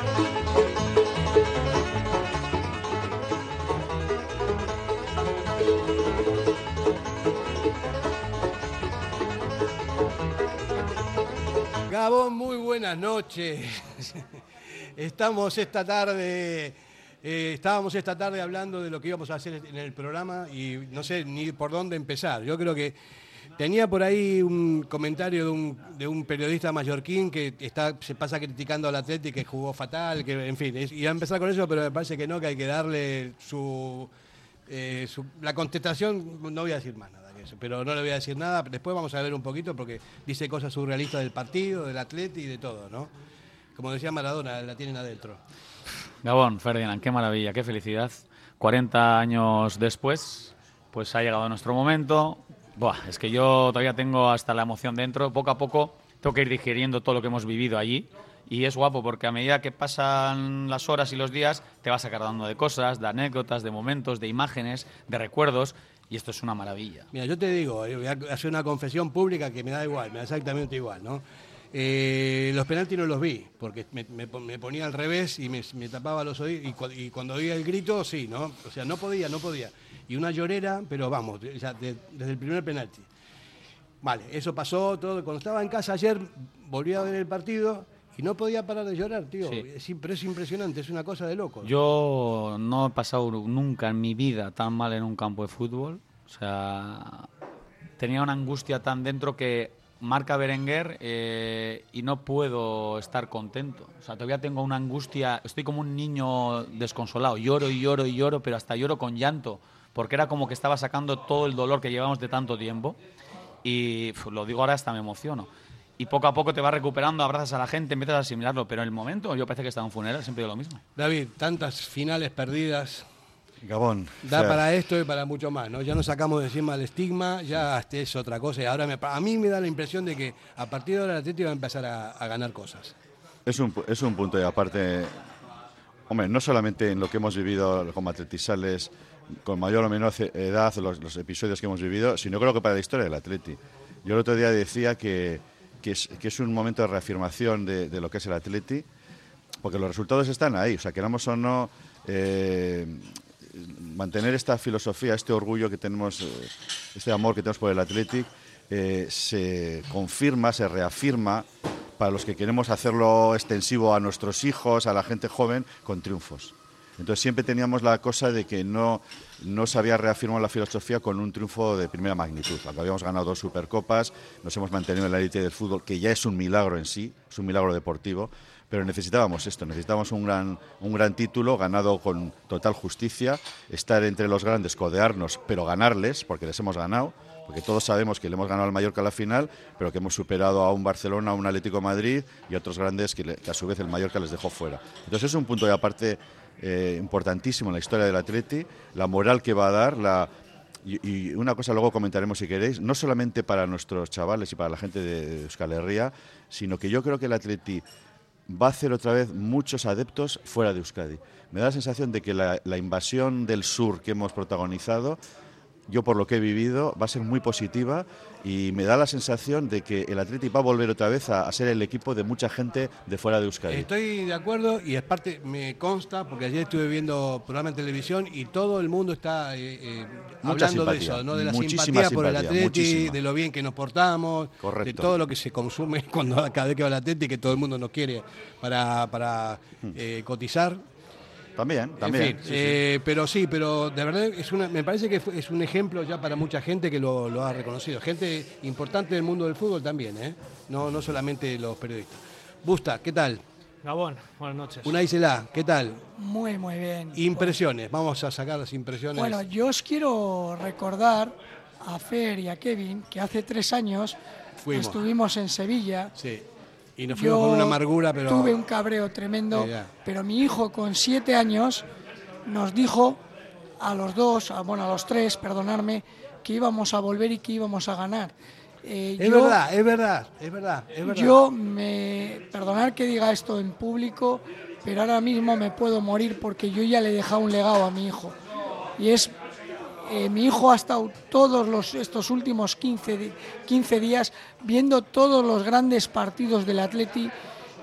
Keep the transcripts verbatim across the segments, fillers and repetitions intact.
Gabón, muy buenas noches. Estamos esta tarde, eh, estábamos esta tarde hablando de lo que íbamos a hacer en el programa y no sé ni por dónde empezar. Yo creo que tenía por ahí un comentario de un, de un periodista mallorquín que está, se pasa criticando al Atlético, que jugó fatal, que en fin, es, iba a empezar con eso, pero me parece que no, que hay que darle su, eh, su la contestación, no voy a decir más nada. Pero no le voy a decir nada, después vamos a ver un poquito porque dice cosas surrealistas del partido, del Atleti y de todo, ¿no? Como decía Maradona, la tienen adentro. Gabón, Ferdinand, qué maravilla, qué felicidad. cuarenta años después, pues ha llegado nuestro momento. Buah, es que yo todavía tengo hasta la emoción dentro. Poco a poco tengo que ir digiriendo todo lo que hemos vivido allí. Y es guapo porque a medida que pasan las horas y los días te vas acordando de cosas, de anécdotas, de momentos, de imágenes, de recuerdos. Y esto es una maravilla. Mira, yo te digo, voy a hacer una confesión pública que me da igual, me da exactamente igual, ¿no? Eh, los penaltis no los vi, porque me, me, me ponía al revés y me, me tapaba los oídos, y, cu y cuando oía el grito, sí, ¿no? O sea, no podía, no podía. Y una llorera, pero vamos, ya de, desde el primer penalti. Vale, eso pasó todo. Cuando estaba en casa ayer, volví a ver el partido y no podía parar de llorar, tío. Sí. Es, pero es impresionante, es una cosa de loco. Yo no he pasado nunca en mi vida tan mal en un campo de fútbol. O sea, tenía una angustia tan dentro que marca Berenguer eh, y no puedo estar contento. O sea, todavía tengo una angustia, estoy como un niño desconsolado. Lloro y lloro y lloro, pero hasta lloro con llanto, porque era como que estaba sacando todo el dolor que llevamos de tanto tiempo. Y uf, lo digo ahora, hasta me emociono. Y poco a poco te vas recuperando, abrazas a la gente, empiezas a asimilarlo, pero en el momento yo parece que estaba en un funeral, siempre digo lo mismo. David, tantas finales perdidas, Gabón. Da o sea, para esto y para mucho más, ¿no? Ya nos sacamos de encima el estigma, ya este es otra cosa. Y ahora me, a mí me da la impresión de que a partir de ahora el Atlético va a empezar a, a ganar cosas. Es un, es un punto y aparte, hombre, no solamente en lo que hemos vivido como atletisales, con mayor o menor edad, los, los episodios que hemos vivido, sino creo que para la historia del Atleti. Yo el otro día decía que, que, es, que es un momento de reafirmación de, de lo que es el Atleti, porque los resultados están ahí, o sea, queramos o no... Eh, mantener esta filosofía, este orgullo que tenemos, este amor que tenemos por el Athletic, eh, se confirma, se reafirma para los que queremos hacerlo extensivo a nuestros hijos, a la gente joven, con triunfos. Entonces siempre teníamos la cosa de que no, no se había reafirmado la filosofía con un triunfo de primera magnitud. Aunque habíamos ganado dos Supercopas, nos hemos mantenido en la élite del fútbol, que ya es un milagro en sí, es un milagro deportivo. Pero necesitábamos esto, necesitábamos un gran, un gran título ganado con total justicia, estar entre los grandes, codearnos, pero ganarles, porque les hemos ganado, porque todos sabemos que le hemos ganado al Mallorca a la final, pero que hemos superado a un Barcelona, a un Atlético de Madrid y a otros grandes que, le, que a su vez el Mallorca les dejó fuera. Entonces es un punto de aparte eh, importantísimo en la historia del Atleti, la moral que va a dar, la... Y, y una cosa luego comentaremos si queréis, no solamente para nuestros chavales y para la gente de, de Euskal Herria, sino que yo creo que el Atleti va a hacer otra vez muchos adeptos fuera de Euskadi. Me da la sensación de que la, la invasión del sur que hemos protagonizado, yo por lo que he vivido, va a ser muy positiva y me da la sensación de que el Atleti va a volver otra vez a, a ser el equipo de mucha gente de fuera de Euskadi. Estoy de acuerdo y es parte, me consta, porque ayer estuve viendo programa en televisión y todo el mundo está eh, eh, hablando de eso, ¿no? De la simpatía por el Atleti, muchísima. De lo bien que nos portamos, correcto, de todo lo que se consume cuando cada vez que va el Atleti, que todo el mundo nos quiere para, para eh, cotizar. También, también. En fin, sí, eh, sí. Pero sí, pero de verdad es una, me parece que es un ejemplo ya para mucha gente que lo, lo ha reconocido. Gente importante del mundo del fútbol también, ¿eh? No, no solamente los periodistas. Busta, ¿qué tal? Gabón, buenas noches. Unai Celá, ¿qué tal? Muy, muy bien. Impresiones, vamos a sacar las impresiones. Bueno, yo os quiero recordar a Fer y a Kevin que hace tres años Fuimos. estuvimos en Sevilla. Sí. Y nos fuimos Yo con una amargura, pero... tuve un cabreo tremendo, yeah. pero mi hijo con siete años nos dijo a los dos, a, bueno, a los tres, perdonadme, que íbamos a volver y que íbamos a ganar. Eh, es yo, verdad, es verdad, es verdad, es verdad. Yo, me, perdonad que diga esto en público, pero ahora mismo me puedo morir porque yo ya le he dejado un legado a mi hijo. Y es... Eh, mi hijo ha estado todos los, estos últimos quince, quince días viendo todos los grandes partidos del Atleti,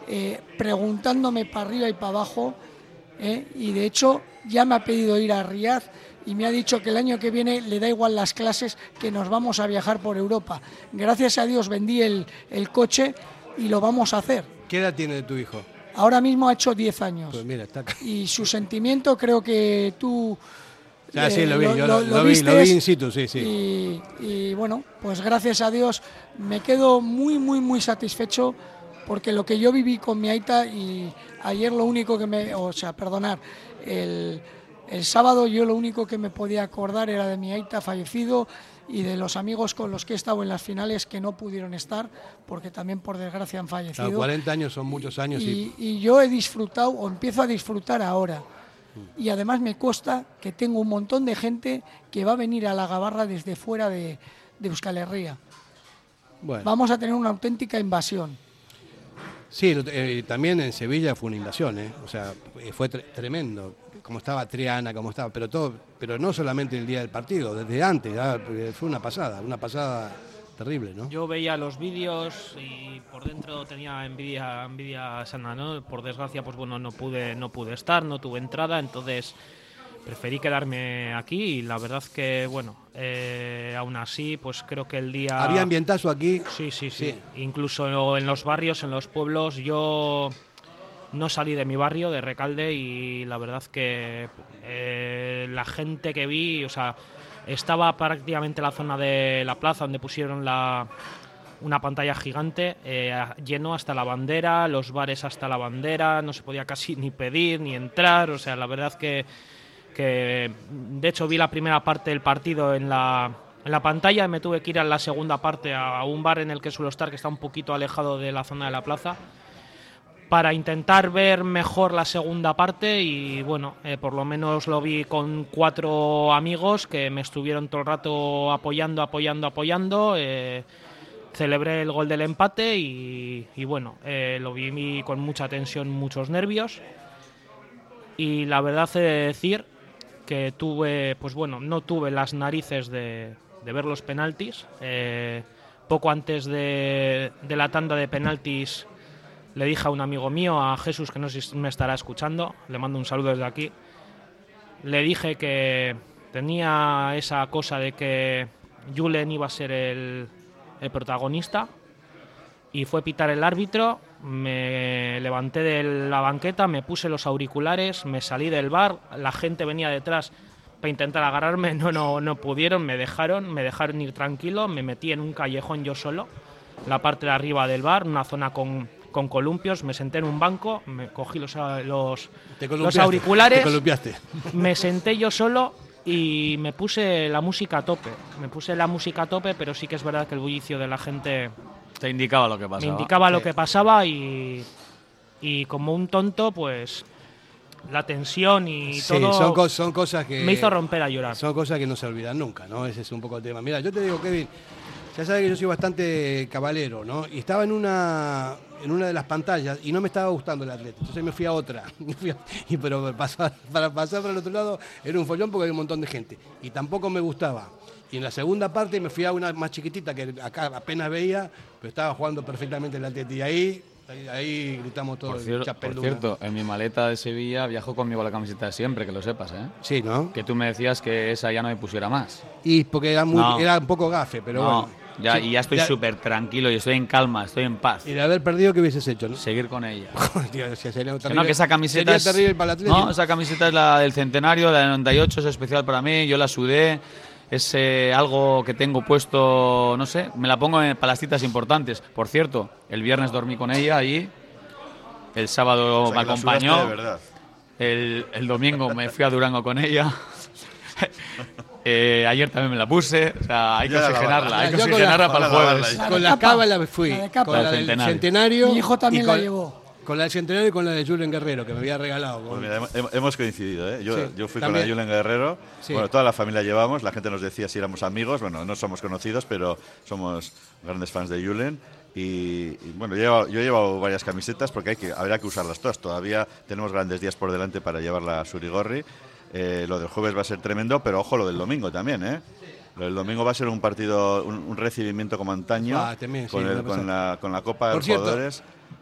eh, preguntándome para arriba y para abajo, eh, y de hecho ya me ha pedido ir a Riad y me ha dicho que el año que viene le da igual las clases, que nos vamos a viajar por Europa. Gracias a Dios vendí el, el coche y lo vamos a hacer. ¿Qué edad tiene tu hijo? Ahora mismo ha hecho diez años. Pues mira, está acá. Y su sentimiento creo que tú... Ah, eh, sí, lo vi, lo, yo lo, lo, lo lo vi, lo vistes, vi in situ, sí, sí. Y, y bueno, pues gracias a Dios me quedo muy, muy, muy satisfecho, porque lo que yo viví con mi aita, y ayer lo único que me... O sea, perdonar, el... El sábado yo lo único que me podía acordar era de mi aita fallecido y de los amigos con los que he estado en las finales que no pudieron estar, porque también por desgracia han fallecido. Claro, cuarenta años son muchos años. Y, y... y yo he disfrutado, o empiezo a disfrutar ahora. Y además me consta que tengo un montón de gente que va a venir a la Gabarra desde fuera de, de Euskal Herria. Bueno. Vamos a tener una auténtica invasión. Sí, eh, también en Sevilla fue una invasión, ¿eh? O sea, fue tre tremendo, como estaba Triana, como estaba, pero todo, pero no solamente el día del partido, desde antes, ¿ah? Fue una pasada, una pasada terrible, ¿no? Yo veía los vídeos y por dentro tenía envidia, envidia sana, ¿no? Por desgracia, pues bueno, no pude, no pude estar, no tuve entrada, entonces preferí quedarme aquí y la verdad que, bueno, eh, aún así, pues creo que el día... ¿Había ambientazo aquí? Sí, sí, sí, sí. Incluso en los barrios, en los pueblos, yo no salí de mi barrio, de Recalde, y la verdad que eh, la gente que vi, o sea, estaba prácticamente en la zona de la plaza donde pusieron la... una pantalla gigante, eh, lleno hasta la bandera, los bares hasta la bandera, no se podía casi ni pedir ni entrar, o sea, la verdad que, que de hecho vi la primera parte del partido en la, en la pantalla y me tuve que ir a la segunda parte a un bar en el que suelo estar, que está un poquito alejado de la zona de la plaza, para intentar ver mejor la segunda parte y bueno, eh, por lo menos lo vi con cuatro amigos que me estuvieron todo el rato apoyando, apoyando, apoyando, eh, celebré el gol del empate y, y bueno, eh, lo vi con mucha tensión, muchos nervios y la verdad he de decir que tuve, pues bueno, no tuve las narices de, de ver los penaltis. Eh, poco antes de, de la tanda de penaltis le dije a un amigo mío, a Jesús, que no sé si me estará escuchando, le mando un saludo desde aquí, le dije que tenía esa cosa de que Julen iba a ser el el protagonista y fue pitar el árbitro, me levanté de la banqueta, me puse los auriculares, me salí del bar, la gente venía detrás para intentar agarrarme, no, no, no pudieron, me dejaron, me dejaron ir tranquilo, me metí en un callejón yo solo, la parte de arriba del bar, una zona con, con columpios, me senté en un banco, me cogí los, los, los auriculares, te columpiaste. Me senté yo solo y me puse la música a tope, me puse la música a tope, pero sí que es verdad que el bullicio de la gente te indicaba lo que pasaba. Me indicaba sí. lo que pasaba y, y como un tonto, pues la tensión y sí, todo son, co son cosas que me hizo romper a llorar. Son cosas que no se olvidan nunca, ¿no? Ese es un poco el tema. Mira, yo te digo, Kevin, ya sabes que yo soy bastante cabalero, ¿no? Y estaba en una en una de las pantallas y no me estaba gustando el Atleti, entonces me fui a otra. Fui a, y pero pasar, para pasar para el otro lado era un follón porque había un montón de gente y tampoco me gustaba. Y en la segunda parte me fui a una más chiquitita que acá apenas veía, pero estaba jugando perfectamente el Atleti y ahí Ahí, ahí gritamos todos. Por, cier por cierto, en mi maleta de Sevilla viajo conmigo la camiseta de siempre, que lo sepas, ¿eh? Sí, ¿no? Que tú me decías que esa ya no me pusiera más. Y porque era, muy, no. era un poco gafe, pero no, bueno. Ya, sí, y ya estoy súper tranquilo y estoy en calma, estoy en paz. Y de haber perdido, ¿qué hubieses hecho, no? Seguir con ella. Tío, si sería terrible, que no, que esa camiseta es, terrible para el Atlético. No, esa camiseta es la del centenario, la del noventa y ocho, es especial para mí, yo la sudé. Es eh, algo que tengo puesto, no sé, me la pongo en, para las citas importantes. Por cierto, el viernes dormí con ella allí. El sábado o sea, me acompañó. De verdad. El, el domingo me fui a Durango con ella. eh, ayer también me la puse. O sea, hay que Ya oxigenarla. Hay que Yo con oxigenarla la- para el con la- jueves. La de Con la capa. cava la fui. La de capa. Con La la del del centenario. centenario. Mi hijo también y la con- llevó. Con la del centenario y con la de Julen Guerrero, que me había regalado. Pues mira, hemos, hemos coincidido, ¿eh? Yo, Sí, yo fui también. con la de Julen Guerrero. Sí. Bueno, toda la familia llevamos. La gente nos decía si éramos amigos. Bueno, no somos conocidos, pero somos grandes fans de Julen. Y, y bueno, yo he, llevado, yo he llevado varias camisetas porque hay que, habrá que usarlas todas. Todavía tenemos grandes días por delante para llevarla a Surigorri. Eh, lo del jueves va a ser tremendo, pero ojo lo del domingo también, ¿eh? Lo del domingo va a ser un partido, un, un recibimiento como antaño, Ah, también, sí, con, el- me con, pasa. la, con la Copa de Por los cierto, Jugadores.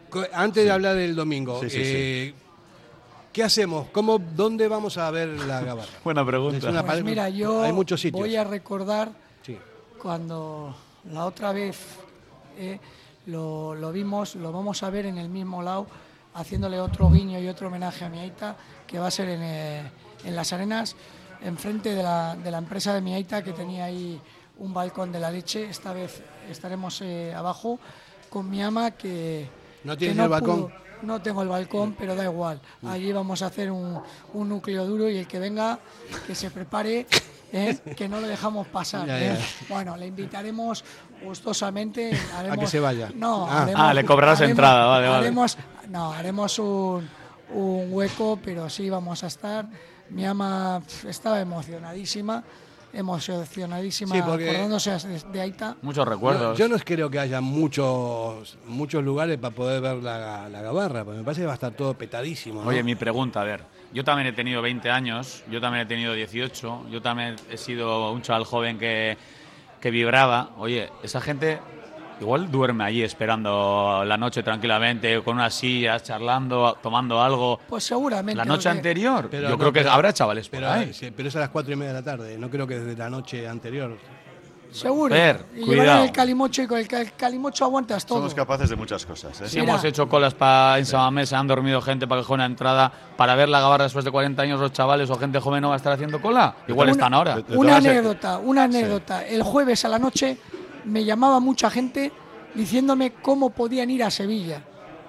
Antes de hablar del domingo, Sí, sí, eh, ¿qué hacemos? ¿Cómo, ¿Dónde vamos a ver la gabarra? Buena Es pregunta. una Pues pa- mira, yo hay muchos sitios. voy a recordar Sí. cuando la otra vez eh, lo, lo vimos, lo vamos a ver en el mismo lado, haciéndole otro guiño y otro homenaje a mi aita, que va a ser en, eh, en Las Arenas, enfrente de la, de la empresa de mi aita, que tenía ahí un balcón de la leche. Esta vez estaremos eh, abajo con mi ama, que... ¿No que tienes el balcón? pudo. No tengo el balcón, pero da igual. Allí vamos a hacer un, un núcleo duro y el que venga, que se prepare, ¿eh? Que no lo dejamos pasar. Ya, ¿eh? ya. Bueno, le invitaremos gustosamente. Haremos, A que se vaya. No, Ah. haremos, Ah, le cobrarás haremos- entrada, vale, vale. haremos, No, haremos un, un hueco, pero sí vamos a estar. Mi ama pf, estaba emocionadísima, emocionadísima, Sí, porque- acordándose de, de Aita. Muchos Yo, recuerdos. yo no creo que haya muchos muchos lugares para poder ver la, la gabarra, porque me parece que va a estar todo petadísimo, ¿no? Oye, mi pregunta, a ver, yo también he tenido veinte años, yo también he tenido dieciocho, yo también he sido un chaval joven que, que vibraba. Oye, esa gente igual duerme allí esperando la noche tranquilamente, con unas sillas, charlando, tomando algo. Pues seguramente. La noche porque- anterior, Pero yo no, creo que pero- habrá chavales por Pero, ahí. sí, pero es a las cuatro y media de la tarde, no creo que desde la noche anterior. Seguro. Fer, y cuidado. llevar el calimocho y con el cal- calimocho aguantas todo. Somos capaces de muchas cosas. ¿eh? Si Mira. hemos hecho colas pa, en Samamés, se han dormido gente para que juegue una entrada para ver la gabarra después de cuarenta años, los chavales o gente joven no va a estar haciendo cola. Igual Una- están ahora. de- de Una todas- anécdota, una anécdota. El jueves a la noche me llamaba mucha gente diciéndome cómo podían ir a Sevilla.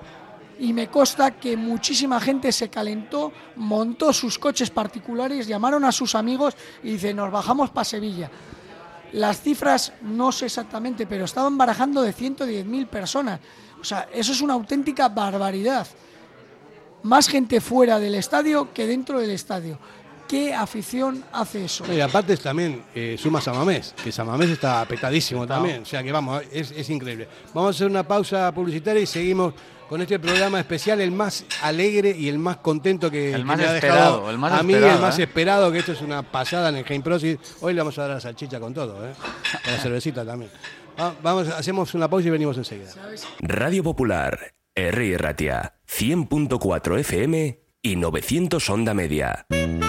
Y me consta que muchísima gente se calentó, montó sus coches particulares, llamaron a sus amigos y dice, nos bajamos para Sevilla. Las cifras no sé exactamente, pero estaban barajando de ciento diez mil personas. O sea, eso es una auténtica barbaridad. Más gente fuera del estadio que dentro del estadio. ¿Qué afición hace eso? Y aparte también eh, suma Samamés, que Samamés está petadísimo también, o sea que vamos, es, es increíble. Vamos a hacer una pausa publicitaria y seguimos con este programa especial, el más alegre y el más contento que, El que más me ha esperado, dejado el más a mí, esperado, el más ¿eh? esperado, que esto es una pasada en el Game Prosit. Hoy le vamos a dar la salchicha con todo, ¿eh? Con la cervecita también. Va- Vamos, hacemos una pausa y venimos enseguida. Radio Popular, R. Ratia, cien punto cuatro F M y novecientos onda media.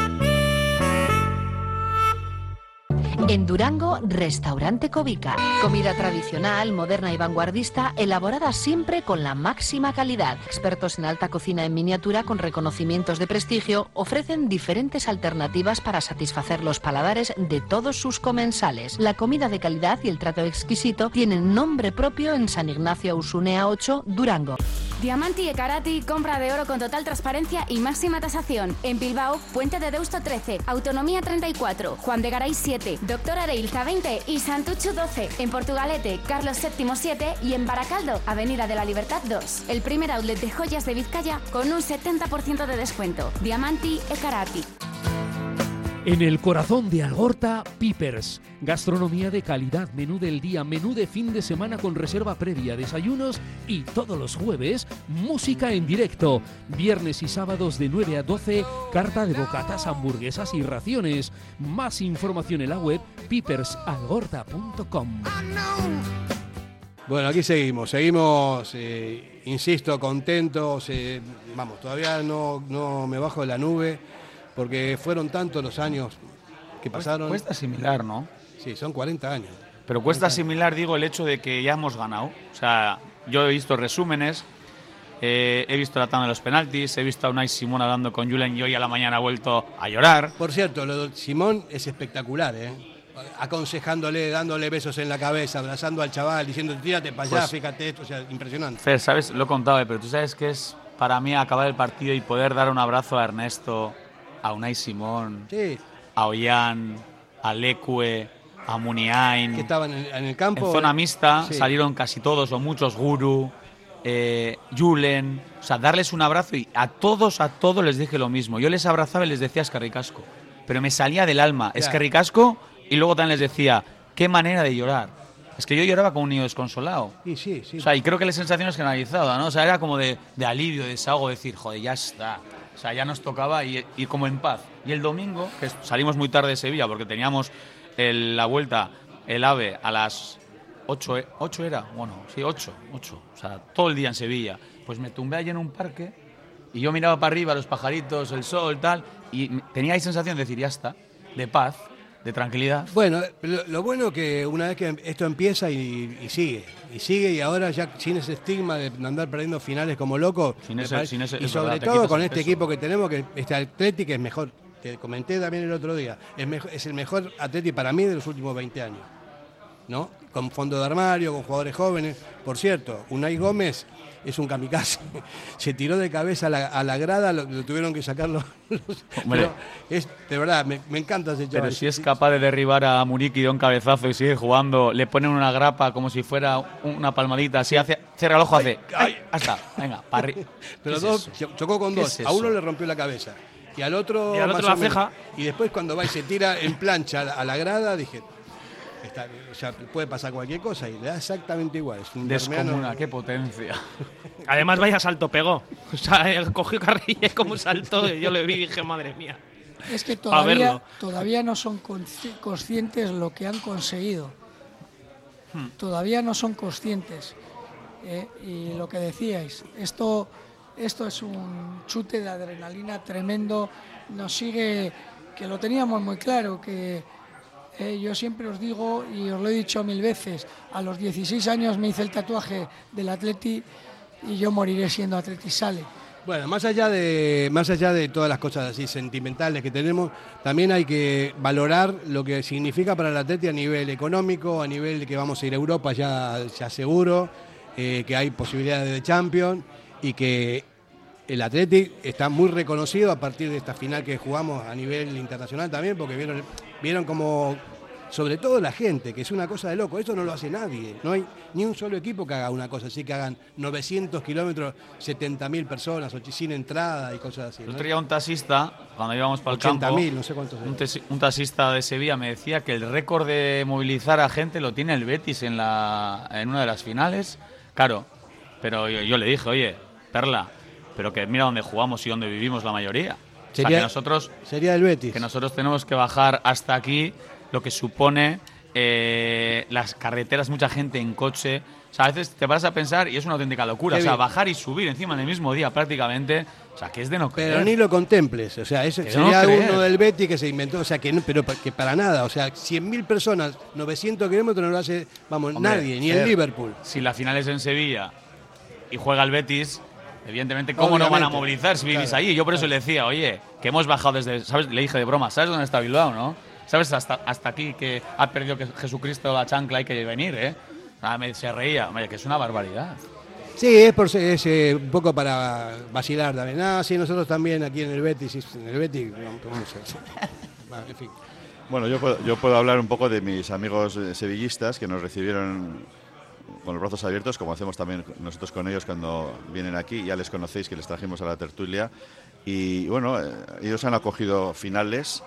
En Durango, Restaurante Covica. Comida tradicional, moderna y vanguardista, elaborada siempre con la máxima calidad. Expertos en alta cocina en miniatura con reconocimientos de prestigio ofrecen diferentes alternativas para satisfacer los paladares de todos sus comensales. La comida de calidad y el trato exquisito tienen nombre propio en San Ignacio Ausunea ocho, Durango. Diamanti e Karati, compra de oro con total transparencia y máxima tasación. En Bilbao, Puente de Deusto trece, Autonomía treinta y cuatro, Juan de Garay siete, Doctor Areilza veinte y Santucho doce. En Portugalete, Carlos séptimo siete y en Baracaldo, Avenida de la Libertad dos. El primer outlet de joyas de Vizcaya con un setenta por ciento de descuento. Diamanti e Karati. En el corazón de Algorta, Pipers. Gastronomía de calidad, menú del día, menú de fin de semana con reserva previa, desayunos y todos los jueves, música en directo. Viernes y sábados de nueve a doce, carta de bocatas, hamburguesas y raciones. Más información en la web pipers algorta punto com. Bueno, aquí seguimos, seguimos, eh, insisto, contentos. eh, vamos, todavía no, no me bajo de la nube, porque fueron tantos los años que pasaron. Cuesta asimilar, ¿no? Sí, son cuarenta años. Pero cuesta asimilar, digo, el hecho de que ya hemos ganado. O sea, yo he visto resúmenes, eh, he visto la tanda de los penaltis, he visto a Unai Simón hablando con Julen y hoy a la mañana ha vuelto a llorar. Por cierto, lo de Simón es espectacular, ¿eh? Aconsejándole, dándole besos en la cabeza, abrazando al chaval, diciendo, tírate para allá, Pues- fíjate esto, o sea, impresionante. Fer, ¿sabes? Lo he contado, eh, pero tú sabes que es para mí acabar el partido y poder dar un abrazo a Ernesto, a Unai Simón, Sí, a Ollán, a Leque, a Muniain. que estaban en, en el campo. En zona mixta Sí. salieron casi todos o muchos, Guru, eh, Julen, o sea, darles un abrazo y a todos, a todos les dije lo mismo. Yo les abrazaba y les decía Escarricasco, pero me salía del alma, Claro. Escarricasco, y luego también les decía, qué manera de llorar. Es que yo lloraba como un niño desconsolado. Sí, sí, sí. O sea, y creo que la sensación es generalizada, ¿no? O sea, era como de, de alivio, de desahogo, decir, joder, ya está. O sea, ya nos tocaba y, y como en paz. Y el domingo, que salimos muy tarde de Sevilla porque teníamos el- la vuelta, el AVE, a las ocho, ¿ocho era? Bueno, sí, ocho, ocho. O sea, todo el día en Sevilla. Pues me tumbé allí en un parque y yo miraba para arriba, los pajaritos, el sol, tal, y tenía ahí sensación de decir, ya está, de paz, de tranquilidad. Bueno, lo, lo bueno que una vez que esto empieza y, y sigue, y sigue, y ahora ya sin ese estigma de andar perdiendo finales como loco, Sin ese, sin ese, y es sobre verdad, te todo quitas con el este peso. equipo que tenemos, que este Atleti que es mejor, te comenté también el otro día, es, mejor, es el mejor Atleti para mí de los últimos veinte años, ¿no? Con fondo de armario, con jugadores jóvenes. Por cierto, Unai Gómez es un kamikaze, se tiró de cabeza a la, a la grada, lo, lo tuvieron que sacarlo. Pero es, de verdad, me, me encanta ese chaval. Pero si es capaz de derribar a Muriqui de un cabezazo y sigue jugando, le ponen una grapa como si fuera una palmadita, así hace, cierra el ojo, hace, ¡ay! Hasta, venga, para arriba. Pero dos, chocó con dos, es a uno eso? le rompió la cabeza y al otro, Y al más otro o la menos. ceja. Y después cuando va y se tira en plancha a la, a la grada, dije, está, o sea, puede pasar cualquier cosa y le da exactamente igual. Es un Descomuna, bermeano. qué potencia. Además, vaya salto pegó. O sea, él cogió carrilla y como saltó, y yo le vi y dije, madre mía. Es que Pa' todavía, verlo. todavía no son consci- conscientes lo que han conseguido. Hmm. Todavía no son conscientes. Eh, y lo que decíais, esto, esto es un chute de adrenalina tremendo. Nos sigue, que lo teníamos muy claro, que eh, yo siempre os digo, y os lo he dicho mil veces, a los dieciséis años me hice el tatuaje del Atleti y yo moriré siendo Atleti Sale. Bueno, más allá de más allá de todas las cosas así sentimentales que tenemos, también hay que valorar lo que significa para el Atleti a nivel económico, a nivel de que vamos a ir a Europa ya, ya seguro, eh, que hay posibilidades de Champions y que el Atleti está muy reconocido a partir de esta final que jugamos a nivel internacional también, porque vieron, vieron como, sobre todo la gente, que es una cosa de loco, eso no lo hace nadie, no hay ni un solo equipo que haga una cosa así, que hagan novecientos kilómetros, setenta mil personas, sin entrada y cosas así, El ¿no? otro día un taxista, cuando íbamos para el ochenta campo, mil, no sé cuántos un, tesi- un taxista de Sevilla me decía que el récord de movilizar a gente lo tiene el Betis en, la, en una de las finales. Claro, pero yo, yo le dije, oye, Perla, pero que mira dónde jugamos y dónde vivimos la mayoría. O sea, Sería- que nosotros, Sería el Betis. que nosotros tenemos que bajar hasta aquí, lo que supone eh, las carreteras, mucha gente en coche. O sea, a veces te paras a pensar y es una auténtica locura. Qué O sea, bien. bajar y subir encima en el mismo día prácticamente. O sea, que es de no creer. Pero ni lo contemples, o sea, ese Que no sería creer. uno del Betis que se inventó, o sea, que no, pero pa- que para nada, o sea, cien mil personas, novecientos kilómetros no lo hace, vamos, Hombre, nadie, ni el Fer, Liverpool. Si la final es en Sevilla y juega el Betis, evidentemente, ¿cómo no van a Obviamente, movilizar si vivís claro, allí? Yo por eso le decía, oye, que hemos bajado desde, ¿sabes? Le dije de broma, ¿sabes dónde está Bilbao, no? ¿Sabes hasta, hasta aquí que ha perdido que Jesucristo la chancla, hay que venir, eh? Ah, me, se reía, oye, que es una barbaridad. Sí, es, por, es eh, un poco para vacilar también. Ah, sí, nosotros también aquí en el Betis, sí, en el Betis, vamos a ver. Bueno, en fin. Bueno, yo puedo, yo puedo hablar un poco de mis amigos eh, sevillistas que nos recibieron con los brazos abiertos, como hacemos también nosotros con ellos cuando vienen aquí. Ya les conocéis, que les trajimos a la tertulia. Y bueno, eh, ellos han acogido finales,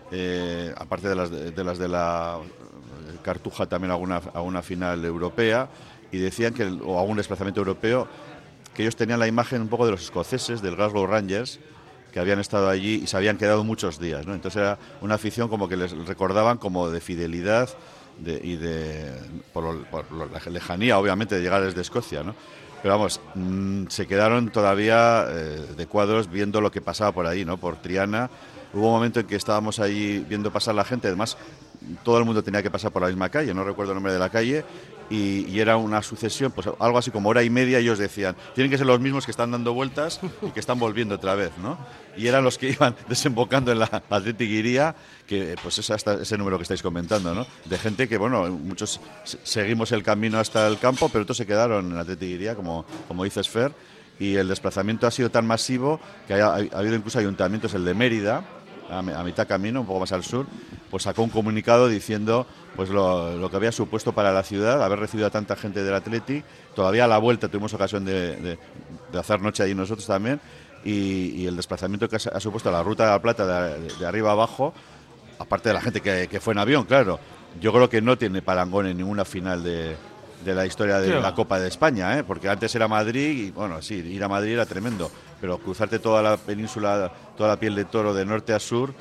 eh, aparte de las de, de las de la eh, Cartuja, también alguna, alguna final europea. Y decían que, el- o algún desplazamiento europeo, que ellos tenían la imagen un poco de los escoceses, del Glasgow Rangers, que habían estado allí y se habían quedado muchos días, ¿no? Entonces era una afición como que les recordaban como de fidelidad de, y de por, lo- por lo- la lejanía, obviamente, de llegar desde Escocia, ¿no? Pero vamos, mmm, se quedaron todavía eh, de cuadros viendo lo que pasaba por ahí, ¿no? Por Triana. Hubo un momento en que estábamos allí viendo pasar la gente, además todo el mundo tenía que pasar por la misma calle, no recuerdo el nombre de la calle, y, y era una sucesión, pues algo así como hora y media, y ellos decían, tienen que ser los mismos que están dando vueltas y que están volviendo otra vez, ¿no? Y eran los que iban desembocando en la Athletic Iría, que pues es hasta ese número que estáis comentando, ¿no? De gente que, bueno, muchos se- seguimos el camino hasta el campo, pero otros se quedaron en la Athletic Iría, como, como dices, Fer, y el desplazamiento ha sido tan masivo que ha, ha habido incluso ayuntamientos, el de Mérida, a, mi- a mitad camino, un poco más al sur, pues sacó un comunicado diciendo pues lo, lo que había supuesto para la ciudad, haber recibido a tanta gente del Atleti. Todavía a la vuelta tuvimos ocasión de, de- de hacer noche allí nosotros también, y, y el desplazamiento que ha, ha supuesto la Ruta de la Plata de, de- de arriba a abajo, aparte de la gente que, que fue en avión, claro, yo creo que no tiene parangón en ninguna final de, de la historia de Sí, la va. Copa de España, ¿eh? Porque antes era Madrid y, bueno, sí, ir a Madrid era tremendo, pero cruzarte toda la península, toda la piel de toro de norte a sur,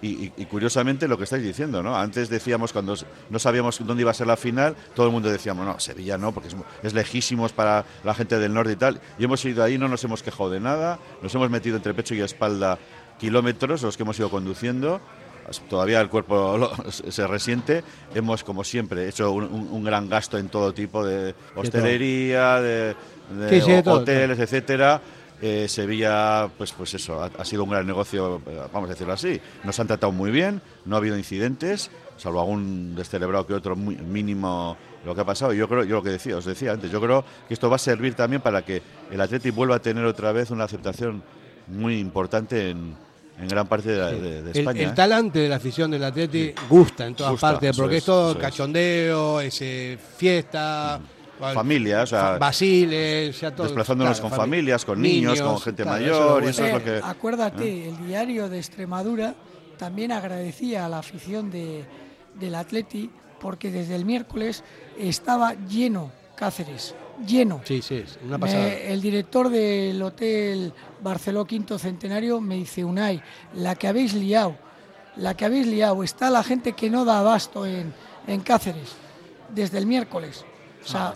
Y, y, y curiosamente lo que estáis diciendo, ¿no? Antes decíamos, cuando no sabíamos dónde iba a ser la final, todo el mundo decíamos, no, Sevilla no, porque es, es lejísimos para la gente del norte y tal. Y hemos ido ahí, no nos hemos quejado de nada, nos hemos metido entre pecho y espalda kilómetros, los que hemos ido conduciendo. Todavía el cuerpo lo, se resiente. Hemos, como siempre, hecho un, un, un gran gasto en todo tipo de hostelería, de, de sí, sí, de todo, hoteles, todo. etcétera. Eh, Sevilla, pues pues eso, ha, ha sido un gran negocio, vamos a decirlo así. Nos han tratado muy bien, no ha habido incidentes, salvo algún descelebrado que otro muy mínimo lo que ha pasado. Y yo creo, yo lo que decía, os decía antes, yo creo que esto va a servir también para que el Athletic vuelva a tener otra vez una aceptación muy importante en, en gran parte de, la, de, de España. El, el ¿eh? talante de la afición del Athletic sí. gusta en todas gusta, partes, porque es, es todo eso cachondeo, es. Ese, fiesta. Mm. Familias, o sea, Basiles, ya todo, desplazándonos claro, con familias, con niños, niños con gente claro, mayor, eso y eso es lo que. Acuérdate, ¿eh? El diario de Extremadura también agradecía a la afición de, del Atleti porque desde el miércoles estaba lleno Cáceres, lleno. Sí, sí, una pasada. Me, el director del hotel Barceló Quinto Centenario me dice, Unai, la que habéis liado, la que habéis liado, está la gente que no da abasto en, en Cáceres desde el miércoles. O sea,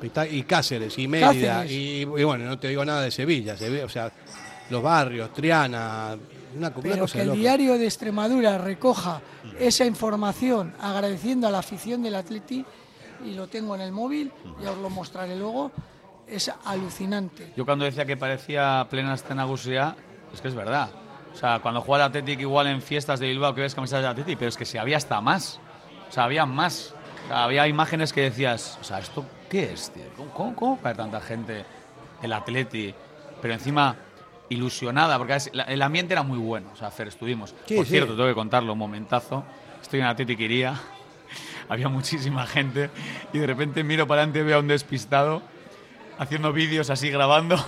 y Cáceres, y Mérida, Cáceres. Y, y bueno, no te digo nada de Sevilla, Sevilla, o sea, los barrios, Triana, una, pero una cosa que el loca. diario de Extremadura recoja esa información agradeciendo a la afición del Atleti, y lo tengo en el móvil, ya os lo mostraré luego, es alucinante. Yo cuando decía que parecía plena escena Gusia, es que es verdad. O sea, cuando juega el Athletic igual en fiestas de Bilbao que ves camisetas del Athletic, pero es que si había hasta más, o sea, había más. O sea, había imágenes que decías, o sea, ¿esto qué es, tío? ¿Cómo, cómo, cómo cae tanta gente el Atleti? Pero encima ilusionada, porque el ambiente era muy bueno. O sea, Fer, estuvimos. Sí, Por sí. cierto, tengo que contarlo un momentazo. Estoy en Athletic Iría, había muchísima gente y de repente miro para adelante y veo a un despistado haciendo vídeos así, grabando.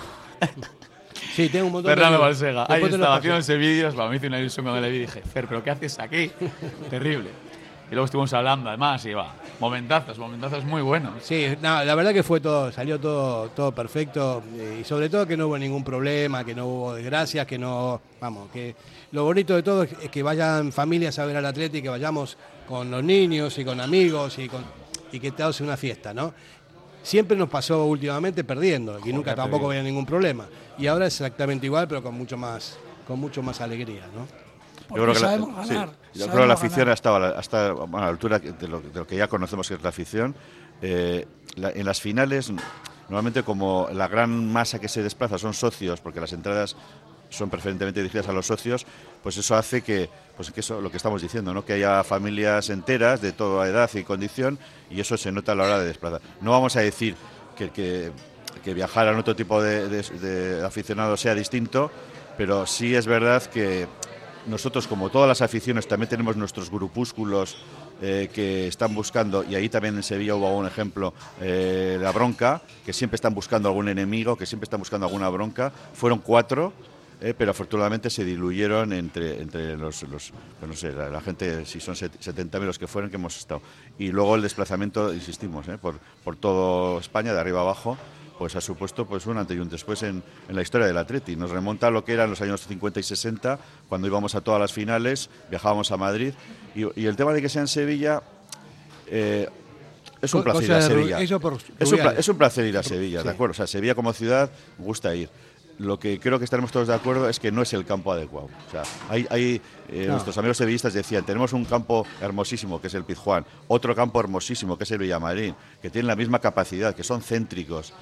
Sí, tengo un montón Fernando de... Balsega. Ahí estaba haciendo ese vídeos. Me hizo una ilusión cuando le vi y dije, Fer, ¿pero qué haces aquí? Terrible. Y luego estuvimos hablando, además, y va, momentazos, momentazos muy buenos. Sí, no, la verdad que fue todo, salió todo, todo perfecto, eh, y sobre todo que no hubo ningún problema, que no hubo desgracias, que no, vamos, que lo bonito de todo es que vayan familias a ver al Atleti, que vayamos con los niños y con amigos y, con, y que todo sea una fiesta, ¿no? Siempre nos pasó últimamente perdiendo y Joder, nunca tampoco había ningún problema. Y ahora es exactamente igual, pero con mucho más, con mucho más alegría, ¿no? Yo creo que la, sabemos ganar, sí, yo creo que la afición ganar. ha estado hasta bueno, a la altura de lo, de lo que ya conocemos que es la afición. Eh, la, en las finales, normalmente como la gran masa que se desplaza son socios, porque las entradas son preferentemente dirigidas a los socios, pues eso hace que, pues que eso, lo que estamos diciendo, ¿no? Que haya familias enteras de toda edad y condición, y eso se nota a la hora de desplazar. No vamos a decir que, que, que viajar a otro tipo de, de, de aficionados sea distinto, pero sí es verdad que nosotros, como todas las aficiones, también tenemos nuestros grupúsculos eh, que están buscando, y ahí también en Sevilla hubo un ejemplo, eh, la bronca, que siempre están buscando algún enemigo, que siempre están buscando alguna bronca. Fueron cuatro, eh, pero afortunadamente se diluyeron entre, entre los, los pues no sé, la, la gente, si son setenta mil los que fueron, que hemos estado. Y luego el desplazamiento, insistimos, eh, por, por todo España, de arriba abajo, pues ha supuesto pues un antes y un después en, en la historia del Atleti. Nos remonta a lo que eran los años cincuenta y sesenta, cuando íbamos a todas las finales, viajábamos a Madrid, y, y el tema de que sea en Sevilla, eh, es un placer ir a Sevilla. Eso por es, un, es un placer ir a Sevilla, sí. ¿De acuerdo? O sea, Sevilla como ciudad gusta ir. Lo que creo que estaremos todos de acuerdo es que no es el campo adecuado. O sea, hay, hay eh, no. Nuestros amigos sevillistas decían, tenemos un campo hermosísimo, que es el Pizjuán, otro campo hermosísimo, que es el Villamarín, que tienen la misma capacidad, que son céntricos.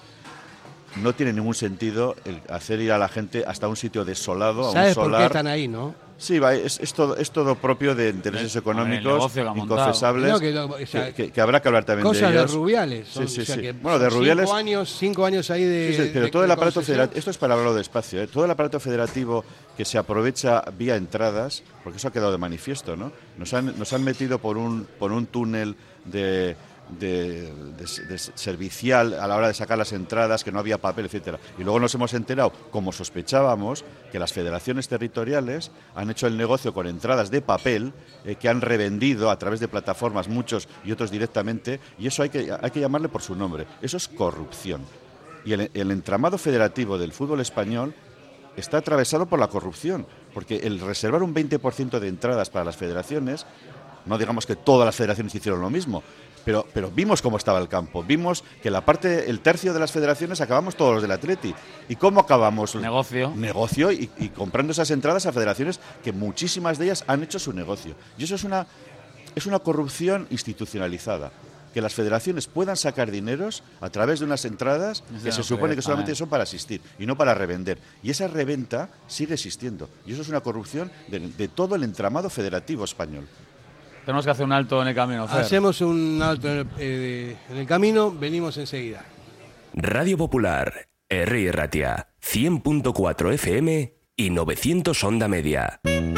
No tiene ningún sentido el hacer ir a la gente hasta un sitio desolado, a un solar. ¿Sabes por qué están ahí, no? Sí, va, es, es, todo, es todo propio de intereses económicos inconfesables, no, que, o sea, que, que, que habrá que hablar también de ellos. Cosas de Rubiales. Son, sí, sí, o sea, sí. Que bueno, de Rubiales. Cinco años, cinco años ahí de. Sí, sí, pero de, todo el de aparato federativo, esto es para hablarlo despacio, ¿eh? Todo el aparato federativo que se aprovecha vía entradas, porque eso ha quedado de manifiesto, ¿no? Nos han, nos han metido por un, por un túnel de. De, de, de servicial a la hora de sacar las entradas, que no había papel, etcétera. Y luego nos hemos enterado, como sospechábamos, que las federaciones territoriales han hecho el negocio con entradas de papel eh, que han revendido a través de plataformas, muchos y otros directamente, y eso hay que, hay que llamarle por su nombre. Eso es corrupción. Y el, el entramado federativo del fútbol español está atravesado por la corrupción, porque el reservar un veinte por ciento de entradas para las federaciones, no digamos que todas las federaciones hicieron lo mismo, pero, pero vimos cómo estaba el campo, vimos que la parte, el tercio de las federaciones acabamos todos los del Atleti. ¿Y cómo acabamos? Negocio. Negocio y, y comprando esas entradas a federaciones que muchísimas de ellas han hecho su negocio. Y eso es una, es una corrupción institucionalizada. Que las federaciones puedan sacar dineros a través de unas entradas que no se supone que solamente son para asistir y no para revender. Y esa reventa sigue existiendo. Y eso es una corrupción de, de todo el entramado federativo español. Tenemos que hacer un alto en el camino, Fer. Hacemos un alto en el, eh, en el camino, venimos enseguida. Radio Popular, Herri y Ratia, cien punto cuatro F M y novecientos onda media.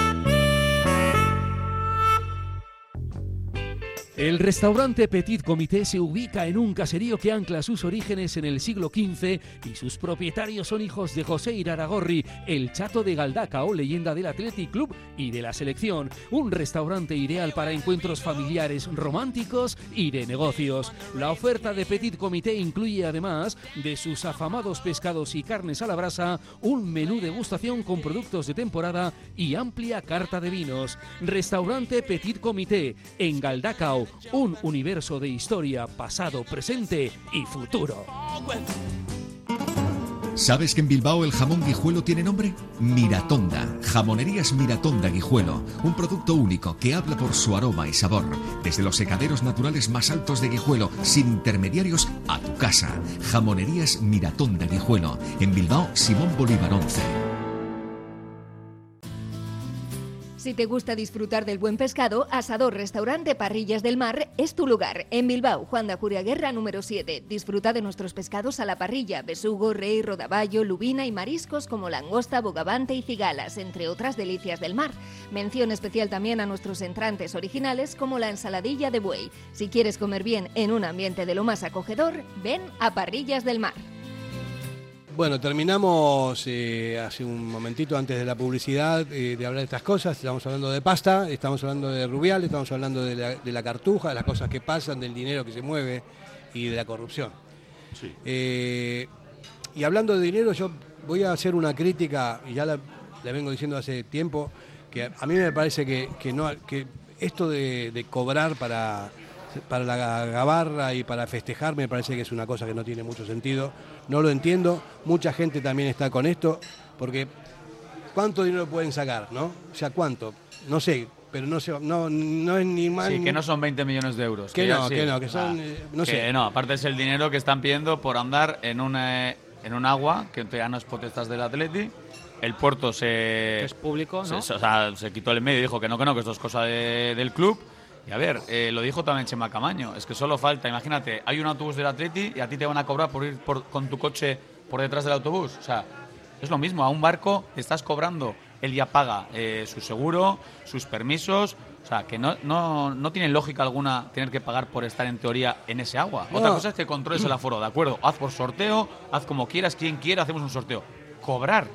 El restaurante Petit Comité se ubica en un caserío que ancla sus orígenes en el siglo quince y sus propietarios son hijos de José Iraragorri, el Chato de Galdacao, leyenda del Athletic Club y de la selección. Un restaurante ideal para encuentros familiares, románticos y de negocios. La oferta de Petit Comité incluye, además de sus afamados pescados y carnes a la brasa, un menú degustación con productos de temporada y amplia carta de vinos. Restaurante Petit Comité en Galdacao. Un universo de historia, pasado, presente y futuro. ¿Sabes que en Bilbao el jamón Guijuelo tiene nombre? Miratonda. Jamonerías Miratonda Guijuelo. Un producto único que habla por su aroma y sabor. Desde los secaderos naturales más altos de Guijuelo, sin intermediarios, a tu casa. Jamonerías Miratonda Guijuelo. En Bilbao, Simón Bolívar once. Si te gusta disfrutar del buen pescado, Asador Restaurante Parrillas del Mar es tu lugar. En Bilbao, Juan de Acuria Guerra número siete. Disfruta de nuestros pescados a la parrilla, besugo, rey, rodaballo, lubina y mariscos como langosta, bogavante y cigalas, entre otras delicias del mar. Mención especial también a nuestros entrantes originales como la ensaladilla de buey. Si quieres comer bien en un ambiente de lo más acogedor, ven a Parrillas del Mar. Bueno, terminamos eh, hace un momentito antes de la publicidad eh, de hablar de estas cosas. Estamos hablando de pasta, estamos hablando de Rubial, estamos hablando de la, de la cartuja, de las cosas que pasan, del dinero que se mueve y de la corrupción. Sí. Eh, y hablando de dinero, yo voy a hacer una crítica, y ya la, la vengo diciendo hace tiempo, que a mí me parece que, que, no, que esto de, de cobrar para... para la gabarra y para festejar me parece que es una cosa que no tiene mucho sentido, no lo entiendo, mucha gente también está con esto, porque ¿cuánto dinero pueden sacar, no? O sea, ¿cuánto? No sé, pero no sé, no, no es ni más... Sí, que no son veinte millones de euros. Que, que no, sí. que no, que son, ah, eh, no que sé. No, aparte es el dinero que están pidiendo por andar en un, eh, en un agua, que ya no es potestas del Atleti. El puerto se... Que es público, ¿no? Se, o sea, se quitó el medio y dijo que no, que no, que esto es cosa de, del club. Y a ver, eh, lo dijo también Chema Camaño, es que solo falta, imagínate, hay un autobús del Atleti y a ti te van a cobrar por ir por, con tu coche por detrás del autobús. O sea, es lo mismo, a un barco le estás cobrando, él ya paga eh, su seguro, sus permisos, o sea, que no, no, no tiene lógica alguna tener que pagar por estar en teoría en ese agua. No. Otra cosa es que controles el aforo, de acuerdo, haz por sorteo, haz como quieras, quien quiera, hacemos un sorteo. Cobrar,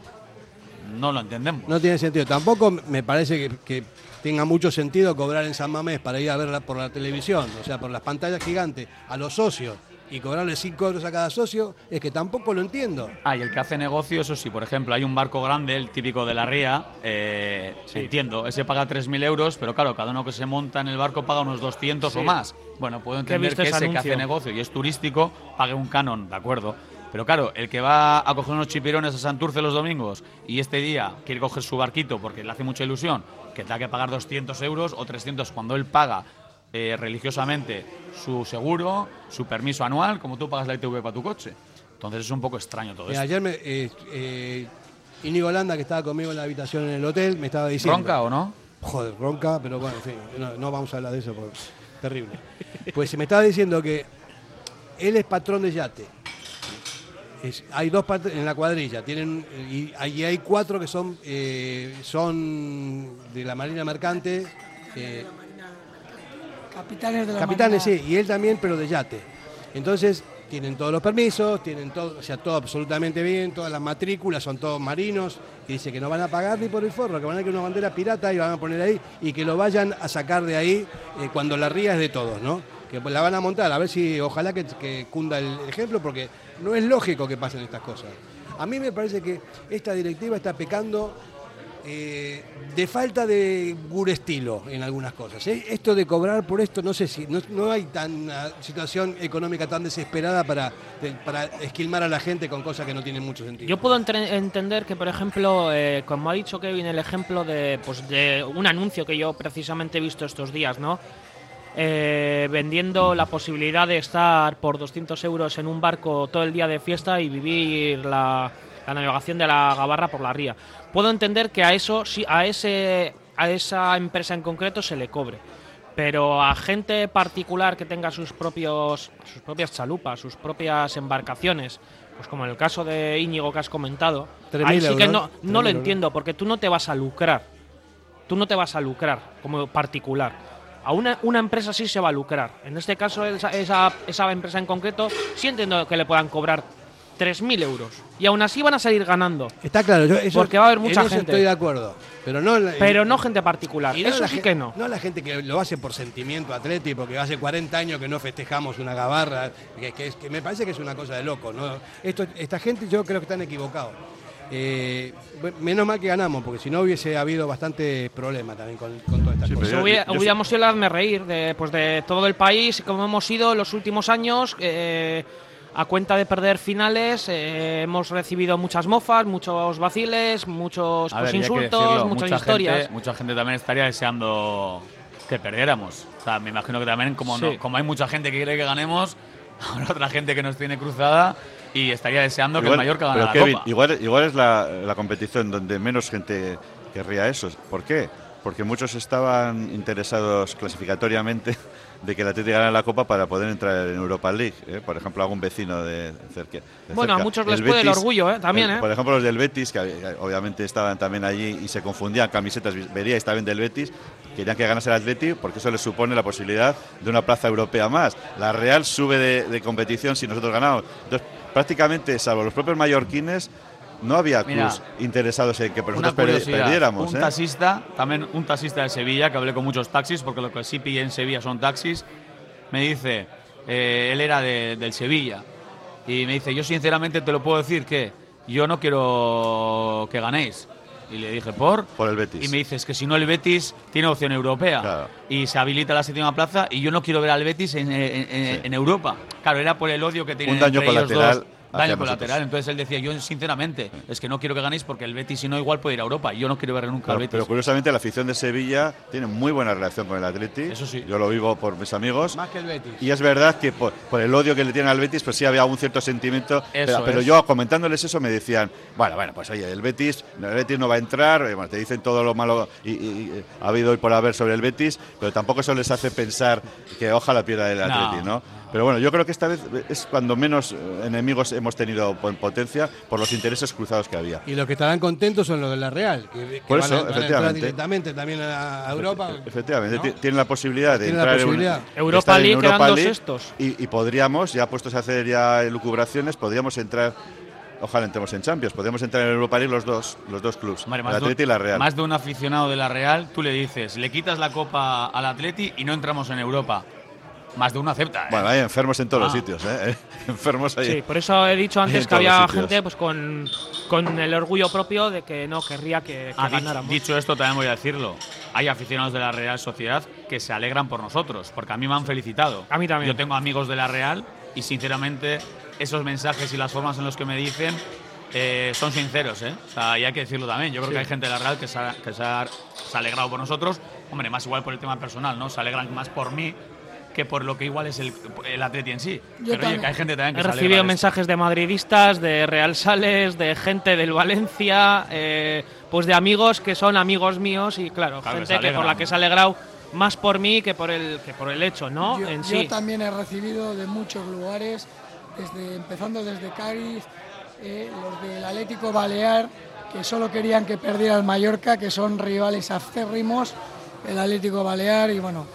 no lo entendemos. No tiene sentido, tampoco me parece que... que tenga mucho sentido cobrar en San Mamés para ir a verla por la televisión, o sea, por las pantallas gigantes, a los socios y cobrarle cinco euros a cada socio, es que tampoco lo entiendo. Ah, y el que hace negocio, eso sí, por ejemplo, hay un barco grande, el típico de la ría, eh, sí. Entiendo, ese paga tres mil euros, pero claro, cada uno que se monta en el barco paga unos doscientos sí. o más. Bueno, puedo entender que ese anuncio? que hace negocio y es turístico pague un canon, de acuerdo. Pero claro, el que va a coger unos chipirones a Santurce los domingos y este día quiere coger su barquito porque le hace mucha ilusión, que tenga que pagar doscientos euros o trescientos cuando él paga eh, religiosamente su seguro, su permiso anual, como tú pagas la I T V para tu coche. Entonces es un poco extraño todo esto. Ayer me, eh, eh, Íñigo Landa, que estaba conmigo en la habitación en el hotel, me estaba diciendo... ¿Ronca o no? Joder, ronca, pero bueno, en fin, no, no vamos a hablar de eso porque es terrible. Pues me estaba diciendo que él es patrón de yate. Es, hay dos partes en la cuadrilla, tienen y ahí hay cuatro que son eh, son de la Marina Mercante, eh, capitanes de la capitanes Marina. Sí, y él también, pero de yate. Entonces tienen todos los permisos, tienen todo, o sea, todo absolutamente bien, todas las matrículas son todos marinos, y dice que no van a pagar ni por el forro, que van a ir una bandera pirata y van a poner ahí y que lo vayan a sacar de ahí eh, cuando la ría es de todos, ¿no? Que la van a montar, a ver si ojalá que, que cunda el ejemplo, porque no es lógico que pasen estas cosas. A mí me parece que esta directiva está pecando eh, de falta de gurestilo en algunas cosas. ¿eh? Esto de cobrar por esto, no sé si no, no hay tan una situación económica tan desesperada para, de, para esquilmar a la gente con cosas que no tienen mucho sentido. Yo puedo entre- entender que, por ejemplo, eh, como ha dicho Kevin, el ejemplo de, pues, de un anuncio que yo precisamente he visto estos días, ¿no? Eh, vendiendo la posibilidad de estar por doscientos euros en un barco todo el día de fiesta y vivir la, la navegación de la Gabarra por la ría. Puedo entender que a eso, sí, a ese, a esa empresa en concreto se le cobre, pero a gente particular que tenga sus propios, sus propias chalupas, sus propias embarcaciones, pues como en el caso de Íñigo que has comentado, ahí sí que no, no lo entiendo, porque tú no te vas a lucrar, tú no te vas a lucrar como particular. A una, una empresa sí se va a lucrar. En este caso, esa, esa, esa empresa en concreto, sí entiendo que le puedan cobrar tres mil euros. Y aún así van a salir ganando. Está claro, yo eso, porque va a haber mucha en eso gente. Estoy de acuerdo. Pero no, la, pero no gente particular. Y no eso la sí gente, que no. No la gente que lo hace por sentimiento atleti, porque hace cuarenta años que no festejamos una gabarra, que, que, es, que me parece que es una cosa de loco, ¿no? Esto, esta gente yo creo que están equivocados. Eh, menos mal que ganamos, porque si no hubiese habido bastante problema también con, con todas estas Sí, cosas. yo- Hubiera- yo- hubiéramos ido a hazme reír de, pues de todo el país, como hemos ido en los últimos años. Eh, a cuenta de perder finales, eh, hemos recibido muchas mofas, muchos vaciles, muchos A pues, ver, y hay que insultos, decirlo, muchas mucha historias. Gente, mucha gente también estaría deseando que perdiéramos. O sea, me imagino que también, como, Sí. no, como hay mucha gente que quiere que ganemos, habrá otra gente que nos tiene cruzada y estaría deseando que el Mallorca gane pero la Kevin, Copa. Igual, igual es la, la competición donde menos gente querría eso. ¿Por qué? Porque muchos estaban interesados clasificatoriamente de que el Atlético ganara la Copa para poder entrar en Europa League. ¿eh? Por ejemplo, algún vecino de, cerca, de Bueno, cerca. a muchos les El puede el Betis, orgullo, ¿eh? También, el- ¿eh? Por ejemplo, los del Betis, que eh, obviamente estaban también allí y se confundían camisetas, veríais también del Betis, querían que ganase el Atlético porque eso les supone la posibilidad de una plaza europea más. La Real sube de, de competición si nosotros ganamos. Entonces, prácticamente, salvo los propios mallorquines, no había Mira, clubs interesados en que por Una nosotros perdi- curiosidad, perdiéramos. un ¿eh? taxista, también un taxista de Sevilla, que hablé con muchos taxis, porque lo que sí pillé en Sevilla son taxis, me dice, eh, él era de- del Sevilla, y me dice, yo sinceramente te lo puedo decir que yo no quiero que ganéis. Y le dije, ¿por? Por el Betis. Y me dice, es que si no el Betis tiene opción europea. Claro. Y se habilita la séptima plaza y yo no quiero ver al Betis en, en- en- Sí. en Europa. Claro, era por el odio que tienen Un daño entre ellos colateral dos. hacia Daño nosotros. colateral. Entonces él decía, yo sinceramente, es que no quiero que ganéis porque el Betis si no igual puede ir a Europa. Y yo no quiero ver nunca al Pero, Betis. pero curiosamente la afición de Sevilla tiene muy buena relación con el Atleti. Eso sí. Yo lo vivo por mis amigos. Más que el Betis. Y es verdad que por, por el odio que le tienen al Betis, pues sí había un cierto sentimiento. Pero, Eso pero es. yo comentándoles eso me decían, bueno, bueno, pues oye, el Betis, el Betis no va a entrar, eh, bueno, te dicen todo lo malo y, y- y ha habido hoy por haber sobre el Betis, pero tampoco eso les hace pensar que ojalá pierda el No. Atleti, ¿no? Pero bueno, yo creo que esta vez es cuando menos eh, enemigos hemos tenido en potencia por los intereses cruzados que había. Y los que estarán contentos son los de la Real, que, que Por van, eso, a, van a entrar efectivamente. directamente también a, a Europa. Efectivamente, ¿no? ti- tienen la posibilidad de Tienen la entrar posibilidad. en una- de Europa estar en League Europa quedan dos League sextos. y, y podríamos, ya puestos a hacer ya elucubraciones, podríamos entrar, ojalá entremos en Champions, podríamos entrar en Europa League los dos, los dos clubs, Hombre, el más, Atleti de, y la Real. más de un aficionado de la Real, tú le dices, le quitas la copa al Atleti y no entramos en Europa. Más de uno acepta. ¿eh? Bueno, hay enfermos en todos Ah. los sitios, ¿eh? enfermos ahí. Sí, por eso he dicho antes En que todos había los sitios. gente pues con, con el orgullo propio de que no querría que, que Ah, dicho, ganáramos. dicho esto, también voy a decirlo. Hay aficionados de la Real Sociedad que se alegran por nosotros, porque a mí me han felicitado. A mí también. Yo tengo amigos de la Real y, sinceramente, esos mensajes y las formas en los que me dicen eh, son sinceros, ¿eh? O sea, y hay que decirlo también. Yo creo que hay gente de la Real que, se ha, que se, ha, se ha alegrado por nosotros. Hombre, más igual por el tema personal, ¿no? Se alegran más por mí que por lo que igual es el, el Atleti en sí. Pero oye, también. que hay gente también que He se alegra recibido de esto. mensajes de madridistas, de Real Sales, de gente del Valencia, eh, pues de amigos que son amigos míos y claro, Claro, que se gente que por alegran. la que se ha alegrado más por mí que por el que por el hecho, ¿no? Yo, en yo sí. también he recibido de muchos lugares, desde empezando desde Cádiz, eh, los del Atlético Balear, que solo querían que perdiera el Mallorca, que son rivales acérrimos, el Atlético Balear, y bueno,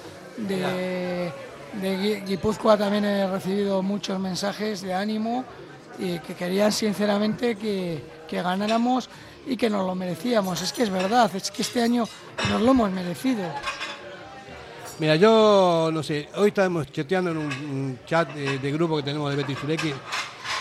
de, de Gui- Guipúzcoa también he recibido muchos mensajes de ánimo y que querían sinceramente que, que ganáramos y que nos lo merecíamos. Es que es verdad, es que este año nos lo hemos merecido. Mira, yo no sé, hoy estamos chateando en un, un chat de, de grupo que tenemos de Betis Sureki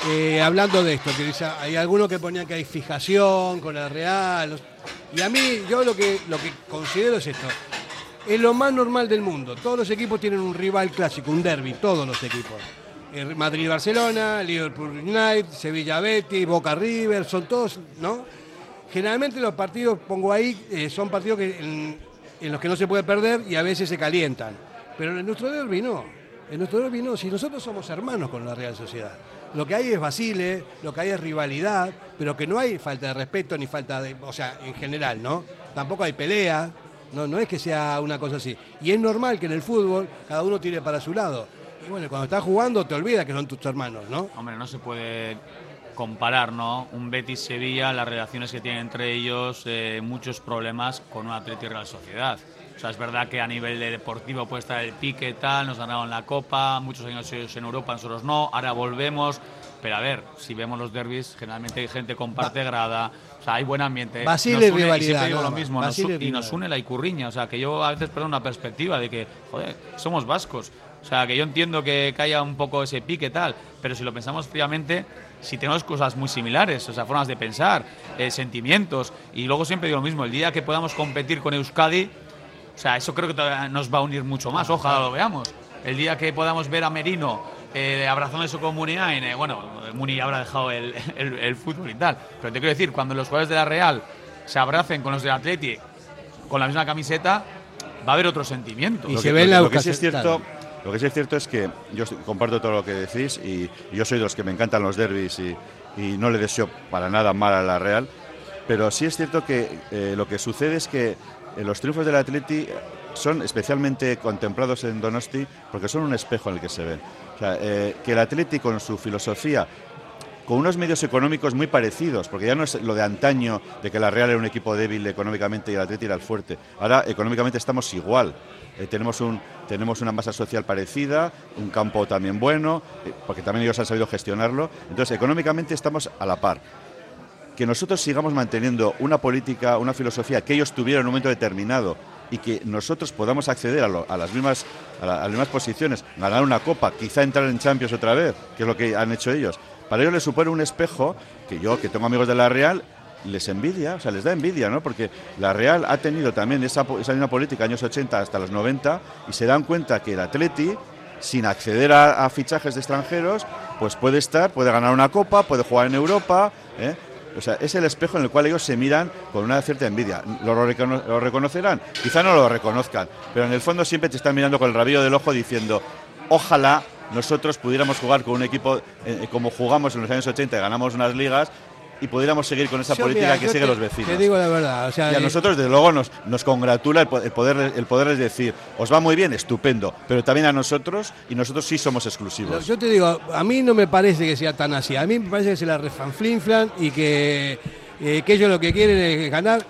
eh, hablando de esto, que dice, hay algunos que ponían que hay fijación con el Real. Y a mí, yo lo que, lo que considero es esto. Es lo más normal del mundo. Todos los equipos tienen un rival clásico, un derbi, todos los equipos. Madrid-Barcelona, Liverpool-United, Sevilla-Betis, Boca-River, son todos, ¿no? Generalmente los partidos, pongo ahí, eh, son partidos que, en, en los que no se puede perder y a veces se calientan. Pero en nuestro derbi no. En nuestro derbi no. Si nosotros somos hermanos con la Real Sociedad. Lo que hay es vacile, lo que hay es rivalidad, pero que no hay falta de respeto ni falta de... O sea, en general, ¿no? Tampoco hay pelea, no, no es que sea una cosa así. Y es normal que en el fútbol cada uno tire para su lado. Y bueno, cuando estás jugando te olvidas que son tus hermanos, ¿no? Hombre, no se puede comparar, ¿no? Un Betis-Sevilla, las relaciones que tienen entre ellos, eh, muchos problemas con un Atleti Real Sociedad. O sea, es verdad que a nivel de deportivo puede estar el pique y tal, nos ganaron la Copa, muchos años en Europa, nosotros no, ahora volvemos. Pero a ver, si vemos los derbis, generalmente hay gente comparte grada, o sea, hay buen ambiente. Basile y rivalidad. Y siempre digo lo mismo, nos, y, y nos une la Icurriña, o sea, que yo a veces pierdo una perspectiva de que, joder, somos vascos. O sea, que yo entiendo que, que haya un poco ese pique tal, pero si lo pensamos fríamente, si tenemos cosas muy similares, o sea, formas de pensar, eh, sentimientos, y luego siempre digo lo mismo, el día que podamos competir con Euskadi, o sea, eso creo que todavía nos va a unir mucho más, ojalá lo veamos. El día que podamos ver a Merino eh, abrazando su comunidad, en, eh, bueno, Muni habrá dejado el, el, el fútbol y tal, pero te quiero decir, cuando los jugadores de la Real se abracen con los del Atleti con la misma camiseta, va a haber otro sentimiento. Y lo se que, ve lo, la lo que sí es cierto, claro. Lo que sí es cierto es que yo comparto todo lo que decís y, y yo soy de los que me encantan los derbis y, y no le deseo para nada mal a la Real, pero sí es cierto que eh, lo que sucede es que eh, los triunfos del Atleti son especialmente contemplados en Donosti porque son un espejo en el que se ven. O sea, eh, que el Atleti con su filosofía, con unos medios económicos muy parecidos, porque ya no es lo de antaño de que la Real era un equipo débil económicamente y el Atleti era el fuerte. Ahora económicamente estamos igual. Eh, tenemos un tenemos una masa social parecida, un campo también bueno, eh, porque también ellos han sabido gestionarlo. Entonces, económicamente estamos a la par. Que nosotros sigamos manteniendo una política, una filosofía que ellos tuvieron en un momento determinado y que nosotros podamos acceder a, lo, a, las mismas, a, la, a las mismas posiciones, ganar una copa, quizá entrar en Champions otra vez, que es lo que han hecho ellos. Para ellos les supone un espejo que yo, que tengo amigos de la Real, les envidia, o sea, les da envidia, ¿no? Porque la Real ha tenido también esa, esa misma política años ochenta hasta los noventa y se dan cuenta que el Atleti, sin acceder a, a fichajes de extranjeros, pues puede estar, puede ganar una copa, puede jugar en Europa, ¿eh? O sea, es el espejo en el cual ellos se miran con una cierta envidia. ¿Lo, recono- lo reconocerán? Quizá no lo reconozcan, pero en el fondo siempre te están mirando con el rabillo del ojo diciendo, ojalá nosotros pudiéramos jugar con un equipo eh, como jugamos en los años ochenta y ganamos unas ligas y pudiéramos seguir con esa Yo, política mira, que yo siguen te, los vecinos. Te digo la verdad. O sea, y a eh, nosotros, desde luego, nos, nos congratula el, el, poder, el poderles decir, os va muy bien, estupendo, pero también a nosotros, y nosotros sí somos exclusivos. Yo te digo, a mí no me parece que sea tan así. A mí me parece que se la refanflinflan y que, eh, que ellos lo que quieren es ganar.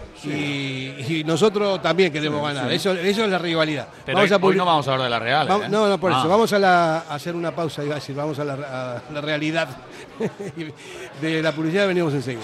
Y, y nosotros también queremos sí, ganar. Sí. Eso, eso es la rivalidad. Pero vamos hoy, a hoy no vamos a hablar de la Real. Vamos, ¿eh? No, no, por ah. eso. Vamos a, la, a hacer una pausa, iba a decir, vamos a la, a la realidad. De la publicidad venimos enseguida.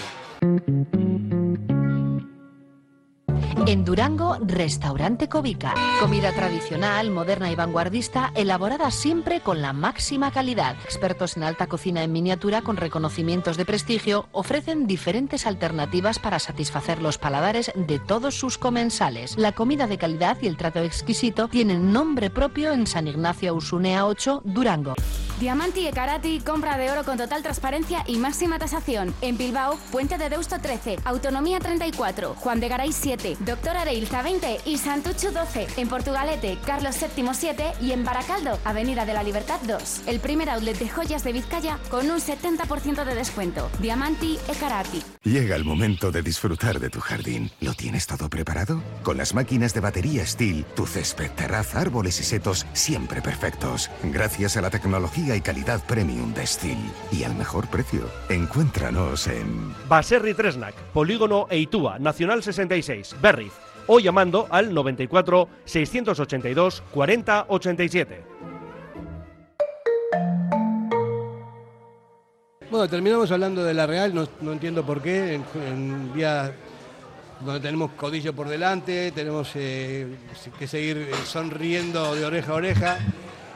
En Durango, Restaurante Covica. Comida tradicional, moderna y vanguardista, elaborada siempre con la máxima calidad. Expertos en alta cocina en miniatura con reconocimientos de prestigio ofrecen diferentes alternativas para satisfacer los paladares de todos sus comensales. La comida de calidad y el trato exquisito tienen nombre propio en San Ignacio Usunea ocho, Durango. Diamanti e Karati, compra de oro con total transparencia y máxima tasación. En Bilbao, Puente de Deusto trece, Autonomía treinta y cuatro, Juan de Garay siete, Doctor Areilza veinte y Santucho doce. En Portugalete, Carlos séptimo siete y en Baracaldo, Avenida de la Libertad dos. El primer outlet de joyas de Vizcaya con un setenta por ciento de descuento. Diamanti e Karati. Llega el momento de disfrutar de tu jardín. ¿Lo tienes todo preparado? Con las máquinas de batería Stihl, tu césped, terraza, árboles y setos siempre perfectos. Gracias a la tecnología y calidad premium de Stihl. Y al mejor precio. Encuéntranos en Baserri Tresnak, Polígono Eitúa, Nacional sesenta y seis, Berriz. O llamando al noventa y cuatro, seiscientos ochenta y dos, cuarenta ochenta y siete. Bueno, terminamos hablando de la Real, no, no entiendo por qué, en, en día donde tenemos codillo por delante, tenemos eh, que seguir sonriendo de oreja a oreja.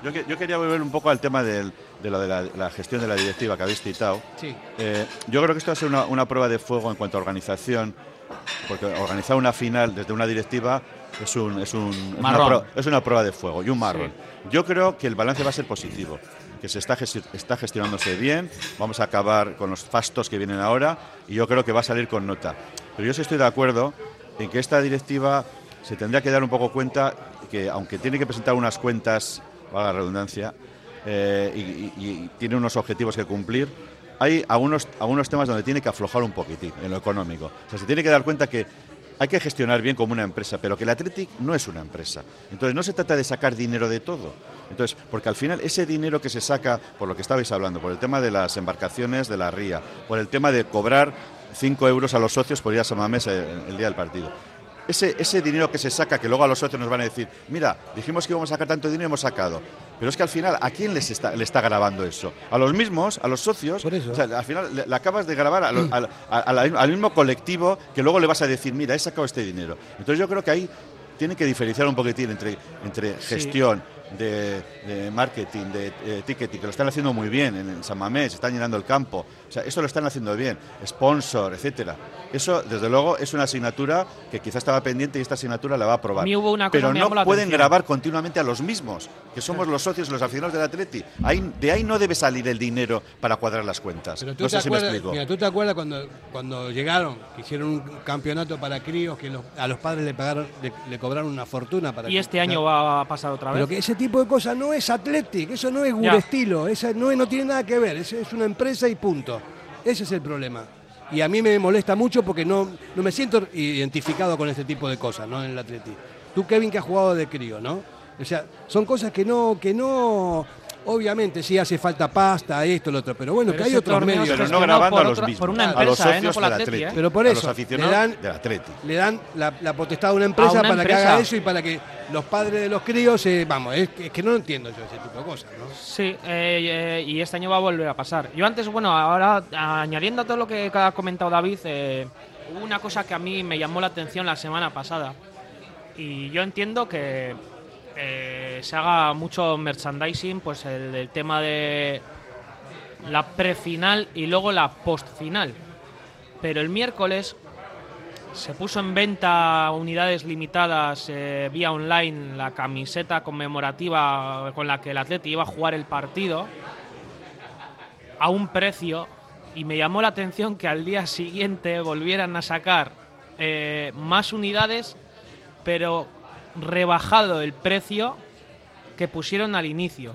Yo, que, yo quería volver un poco al tema del, de, lo de la, la gestión de la directiva que habéis citado. Sí. Eh, yo creo que esto va a ser una, una prueba de fuego en cuanto a organización, porque organizar una final desde una directiva es, un, es, un, es, una, prueba, es una prueba de fuego y un marrón. Sí. Yo creo que el balance va a ser positivo, que se está, gesti está gestionándose bien, vamos a acabar con los fastos que vienen ahora y yo creo que va a salir con nota. Pero yo sí estoy de acuerdo en que esta directiva se tendría que dar un poco cuenta que, aunque tiene que presentar unas cuentas, valga la redundancia, eh, y, y, y tiene unos objetivos que cumplir, hay algunos, algunos temas donde tiene que aflojar un poquitín en lo económico. O sea, se tiene que dar cuenta que hay que gestionar bien como una empresa, pero que el Athletic no es una empresa. Entonces no se trata de sacar dinero de todo. Entonces, porque al final ese dinero que se saca, por lo que estabais hablando, por el tema de las embarcaciones de la ría, por el tema de cobrar cinco euros a los socios por ir a San Mamés el, el día del partido. Ese, ese dinero que se saca, que luego a los socios nos van a decir, mira, dijimos que íbamos a sacar tanto dinero y hemos sacado. Pero es que al final, ¿a quién les está, le está grabando eso? A los mismos, a los socios. Por eso. O sea, al final le, le acabas de grabar a lo, a, a, a la, al mismo colectivo que luego le vas a decir, mira, he sacado este dinero. Entonces yo creo que ahí tiene que diferenciar un poquitín entre, entre gestión, sí. de, de marketing, de eh, ticketing, que lo están haciendo muy bien en, en San Mamés, están llenando el campo. O sea, eso lo están haciendo bien. Sponsor, etcétera. Eso, desde luego, es una asignatura que quizás estaba pendiente y esta asignatura la va a aprobar. Hubo una cosa Pero me no llamó la pueden atención. grabar continuamente a los mismos, que somos los socios y los aficionados del Atleti. Ahí, de ahí no debe salir el dinero para cuadrar las cuentas. Pero tú no sé te si me acuerdas, explico. mira, ¿tú te acuerdas cuando, cuando llegaron, que hicieron un campeonato para críos, que los, a los padres le pagaron, le, le cobraron una fortuna para Y que, este año va a pasar otra vez. Pero que ese tipo de cosas no es Athletic, eso no es Ya. Gurestilo, esa no, es- no tiene nada que ver, es, es una empresa y punto. Ese es el problema. Y a mí me molesta mucho porque no, no me siento identificado con este tipo de cosas, ¿no? En el Athletic. Tú, Kevin, que has jugado de crío, ¿no? O sea, son cosas que no, que no, obviamente sí hace falta pasta, esto, lo otro, pero bueno, Pero que hay ese otros torneo medios. se Pero no gestionado grabando por a los otra- mismos, por una a los empresa, ¿eh? No socios por la del Atleti, Atleti, ¿eh? Pero por a eso, los le aficionados dan, del Atleti. le dan la, la potestad a una empresa A una para empresa. que haga eso y para que los padres de los críos, eh, vamos, es que, es que no entiendo yo ese tipo de cosas, ¿no? Sí, eh, eh, y este año va a volver a pasar. Yo antes, bueno, ahora añadiendo a todo lo que ha comentado David, eh, hubo una cosa que a mí me llamó la atención la semana pasada. Y yo entiendo que eh, se haga mucho merchandising, pues el, el tema de la prefinal y luego la postfinal. Pero el miércoles se puso en venta unidades limitadas eh, vía online la camiseta conmemorativa con la que el Atleti iba a jugar el partido a un precio, y me llamó la atención que al día siguiente volvieran a sacar eh, más unidades, pero rebajado el precio que pusieron al inicio.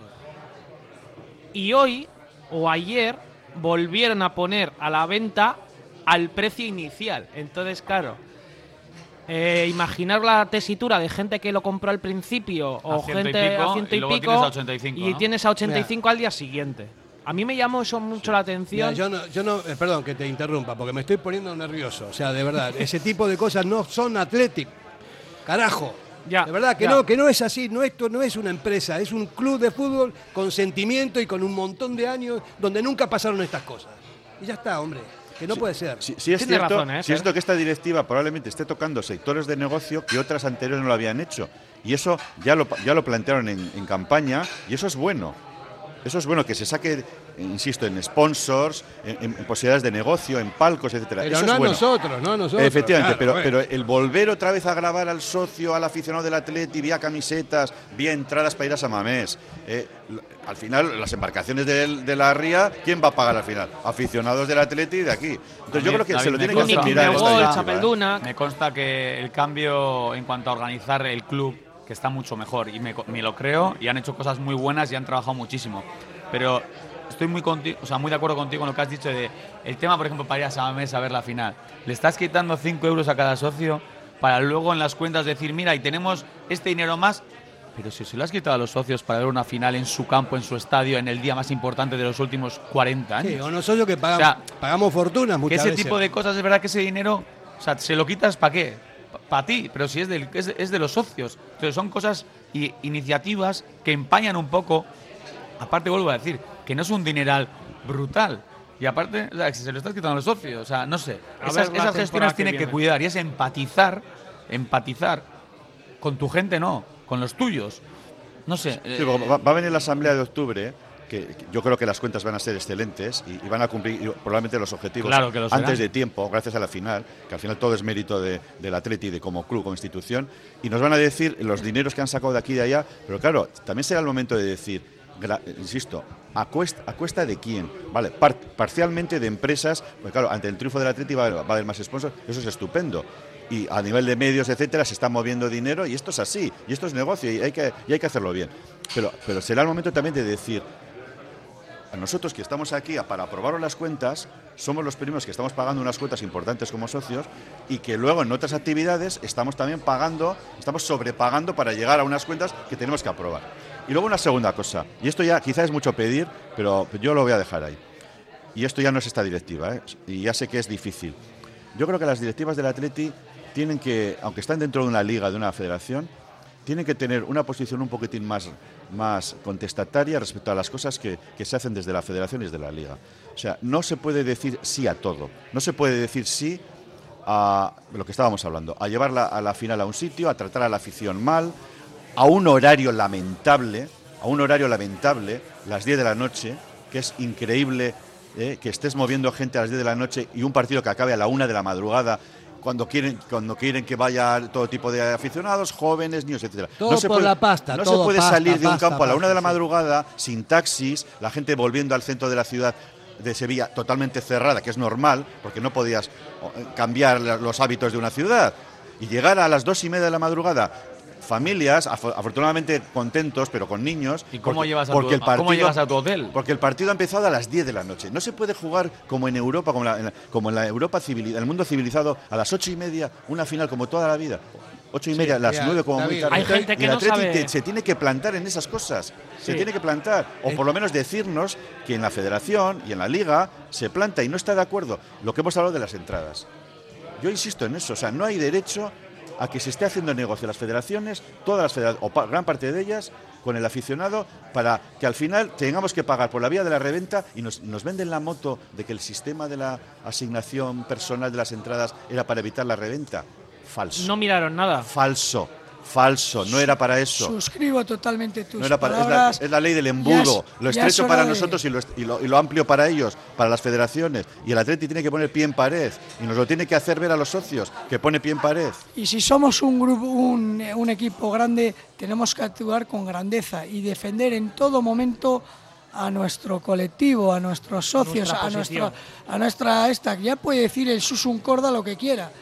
Y hoy o ayer volvieron a poner a la venta al precio inicial. Entonces, claro, eh, imaginar la tesitura de gente que lo compró al principio o A ciento y gente pico, a ciento y y luego pico tienes a ochenta y cinco, y ¿no? tienes a ochenta y cinco al día siguiente. A mí me llamó eso mucho la atención. Mira, yo no, yo no eh, perdón que te interrumpa, porque me estoy poniendo nervioso. O sea, de verdad, ese tipo de cosas no son Athletic. Carajo. Ya, de verdad que ya. no, que no es así. No, esto no es una empresa, es un club de fútbol con sentimiento y con un montón de años donde nunca pasaron estas cosas. Y ya está, hombre. Que no puede ser. Sí, sí es Tiene cierto, razón, ¿eh, sí es Fer? cierto que esta directiva probablemente esté tocando sectores de negocio que otras anteriores no lo habían hecho. Y eso ya lo, ya lo plantearon en, en campaña, y eso es bueno. Eso es bueno, que se saque, insisto, en sponsors, en, en posibilidades de negocio, en palcos, etcétera. Pero Eso no es a bueno. nosotros, no a nosotros. Efectivamente, claro, pero, bueno. pero el volver otra vez a grabar al socio, al aficionado del Atleti, vía camisetas, vía entradas para ir a San Mamés. Eh, al final, las embarcaciones del- de la ría, ¿quién va a pagar al final? Aficionados del Atleti de aquí. Entonces yo creo que David, se lo me tiene que hacer consta- mirar en esta Gol, directiva, ¿eh? Chapelduna. Me consta que el cambio en cuanto a organizar el club, que está mucho mejor, y me, co- me lo creo, y han hecho cosas muy buenas y han trabajado muchísimo. Pero estoy muy conti- o sea, muy de acuerdo contigo en lo que has dicho de el tema, por ejemplo, para ir a San Mamés a ver la final. Le estás quitando cinco euros a cada socio para luego en las cuentas decir, mira, y tenemos este dinero más. Pero si se lo has quitado a los socios para ver una final en su campo, en su estadio, en el día más importante de los últimos cuarenta años. Sí, o nosotros que pagamos, O sea, pagamos fortunas Que muchas ese veces. tipo de cosas, es verdad que ese dinero, o sea, se lo quitas para qué, para ti, pero si es, del, es, de, es de los socios. Entonces son cosas y iniciativas que empañan un poco. Aparte, vuelvo a decir, que no es un dineral brutal. Y aparte, o sea, que se lo estás quitando a los socios. O sea, no sé. A Esas, ver la esas temporada gestiones que tienen que viene. cuidar y es empatizar, empatizar con tu gente, no, con los tuyos. No sé. Sí, eh, va, va a venir la asamblea de octubre, que, que yo creo que las cuentas van a ser excelentes y, y van a cumplir y probablemente los objetivos claro que lo antes serán. de tiempo, gracias a la final, que al final todo es mérito de, del Atleti, de como club, como institución, y nos van a decir los dineros que han sacado de aquí y de allá, pero claro, también será el momento de decir, gra, insisto, ¿a cuesta, ¿a cuesta de quién? Vale, par, parcialmente de empresas, pues claro, ante el triunfo del Atleti va a, haber, va a haber más sponsors, eso es estupendo. Y a nivel de medios, etcétera, se está moviendo dinero y esto es así, y esto es negocio y hay que, y hay que hacerlo bien. Pero, pero será el momento también de decir, a nosotros que estamos aquí para aprobar las cuentas, somos los primeros que estamos pagando unas cuotas importantes como socios y que luego en otras actividades estamos también pagando, estamos sobrepagando para llegar a unas cuentas que tenemos que aprobar. Y luego una segunda cosa, y esto ya quizás es mucho pedir, pero yo lo voy a dejar ahí. Y esto ya no es esta directiva, ¿eh? Y ya sé que es difícil. Yo creo que las directivas del Atleti tienen que, aunque están dentro de una liga, de una federación, tienen que tener una posición un poquitín más, más contestataria respecto a las cosas que, que se hacen desde la federación y desde la liga. O sea, no se puede decir sí a todo. No se puede decir sí a lo que estábamos hablando, a llevarla a la final a un sitio, a tratar a la afición mal, a un horario lamentable, a un horario lamentable, las diez de la noche, que es increíble eh, que estés moviendo gente a las diez de la noche y un partido que acabe a la una de la madrugada, cuando quieren cuando quieren que vaya todo tipo de aficionados, jóvenes, niños, etcétera. Todo no se por puede, la pasta. No todo se puede pasta, salir de un pasta, campo a la una de la pasta, madrugada sin taxis, la gente volviendo al centro de la ciudad de Sevilla totalmente cerrada, que es normal, porque no podías cambiar los hábitos de una ciudad, y llegar a las dos y media de la madrugada. Familias, afortunadamente contentos, pero con niños. ¿Y cómo, porque, llevas, a porque tu, el partido, cómo llegas a tu hotel? Porque el partido ha empezado a las diez de la noche. No se puede jugar como en Europa, como en la, en la, como en la Europa civil, el mundo civilizado, a las ocho y media, una final como toda la vida. Ocho y media, sí, las mira, nueve como muy tarde. Hay gente que y el no sabe... te, se tiene que plantar en esas cosas. Se sí. tiene que plantar. O por lo menos decirnos que en la federación y en la liga se planta y no está de acuerdo. Lo que hemos hablado de las entradas. Yo insisto en eso. O sea, no hay derecho a que se esté haciendo negocio las federaciones, todas las federaciones, o gran parte de ellas, con el aficionado, para que al final tengamos que pagar por la vía de la reventa y nos, nos venden la moto de que el sistema de la asignación personal de las entradas era para evitar la reventa. Falso. No miraron nada. Falso. Falso, no era para eso. Suscribo totalmente tus no era para, palabras. Es la, es la ley del embudo, es, lo estrecho para de... nosotros y lo, y, lo, y lo amplio para ellos, para las federaciones. Y el Atleti tiene que poner pie en pared y nos lo tiene que hacer ver a los socios, que pone pie en pared. Y si somos un grupo, un, un equipo grande, tenemos que actuar con grandeza y defender en todo momento a nuestro colectivo, a nuestros socios, nuestra a nuestra, a nuestra esta, que ya puede decir el Susun Corda lo que quiera.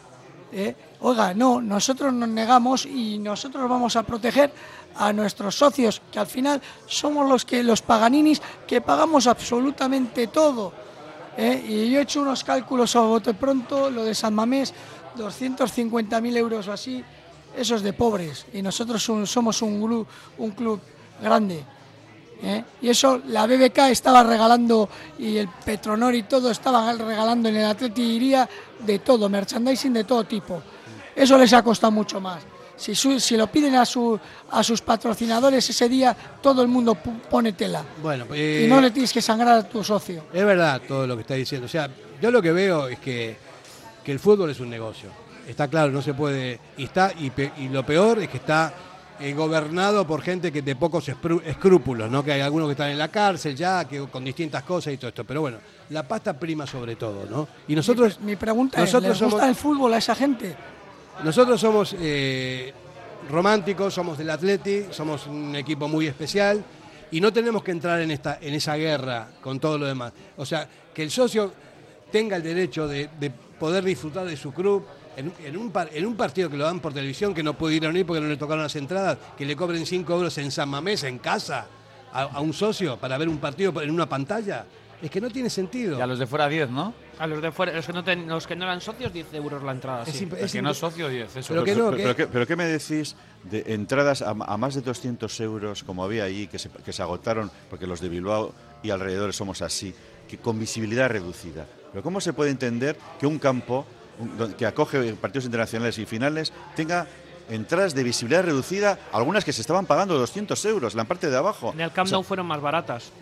¿Eh? Oiga, no, nosotros nos negamos y nosotros vamos a proteger a nuestros socios, que al final somos los que los paganinis que pagamos absolutamente todo. ¿Eh? Y yo he hecho unos cálculos a bote pronto, lo de San Mamés, doscientos cincuenta mil euros o así, eso es de pobres, y nosotros un, somos un, gru, un club grande. ¿Eh? Y eso la B B K estaba regalando y el Petronor y todo estaban regalando en el Atleti, iría de todo, merchandising de todo tipo. Eso les ha costado mucho más. Si, su, si lo piden a, su, a sus patrocinadores ese día, todo el mundo pone tela. Bueno, eh, y no le tienes que sangrar a tu socio. Es verdad todo lo que está diciendo. O sea, yo lo que veo es que, que el fútbol es un negocio. Está claro, no se puede. Y, está, y, pe, y lo peor es que está eh, gobernado por gente que de pocos escrúpulos, ¿no? Que hay algunos que están en la cárcel ya, que con distintas cosas y todo esto. Pero bueno, la pasta prima sobre todo, ¿no? Y nosotros. Mi, mi pregunta nosotros es: ¿les gusta somos, el fútbol a esa gente? Nosotros somos eh, románticos, somos del Atleti, somos un equipo muy especial y no tenemos que entrar en esta en esa guerra con todo lo demás. O sea, que el socio tenga el derecho de, de poder disfrutar de su club en, en, un par, en un partido que lo dan por televisión, que no pudieron ir porque no le tocaron las entradas, que le cobren cinco euros en San Mamés, en casa, a, a un socio para ver un partido en una pantalla. Es que no tiene sentido. Y a los de fuera diez, ¿no? A los de fuera, los que no, ten, los que no eran socios, diez euros la entrada. Es sí. imp- es el que no es socio, diez. Eso. Pero, pero, pero, pero, ¿qué, pero ¿qué me decís de entradas a, a más de doscientos euros, como había allí, que se, que se agotaron, porque los de Bilbao y alrededores somos así, que con visibilidad reducida? ¿Pero cómo se puede entender que un campo un, que acoge partidos internacionales y finales tenga entradas de visibilidad reducida, algunas que se estaban pagando doscientos euros, la parte de abajo? En el Camp Nou o sea, fueron más baratas.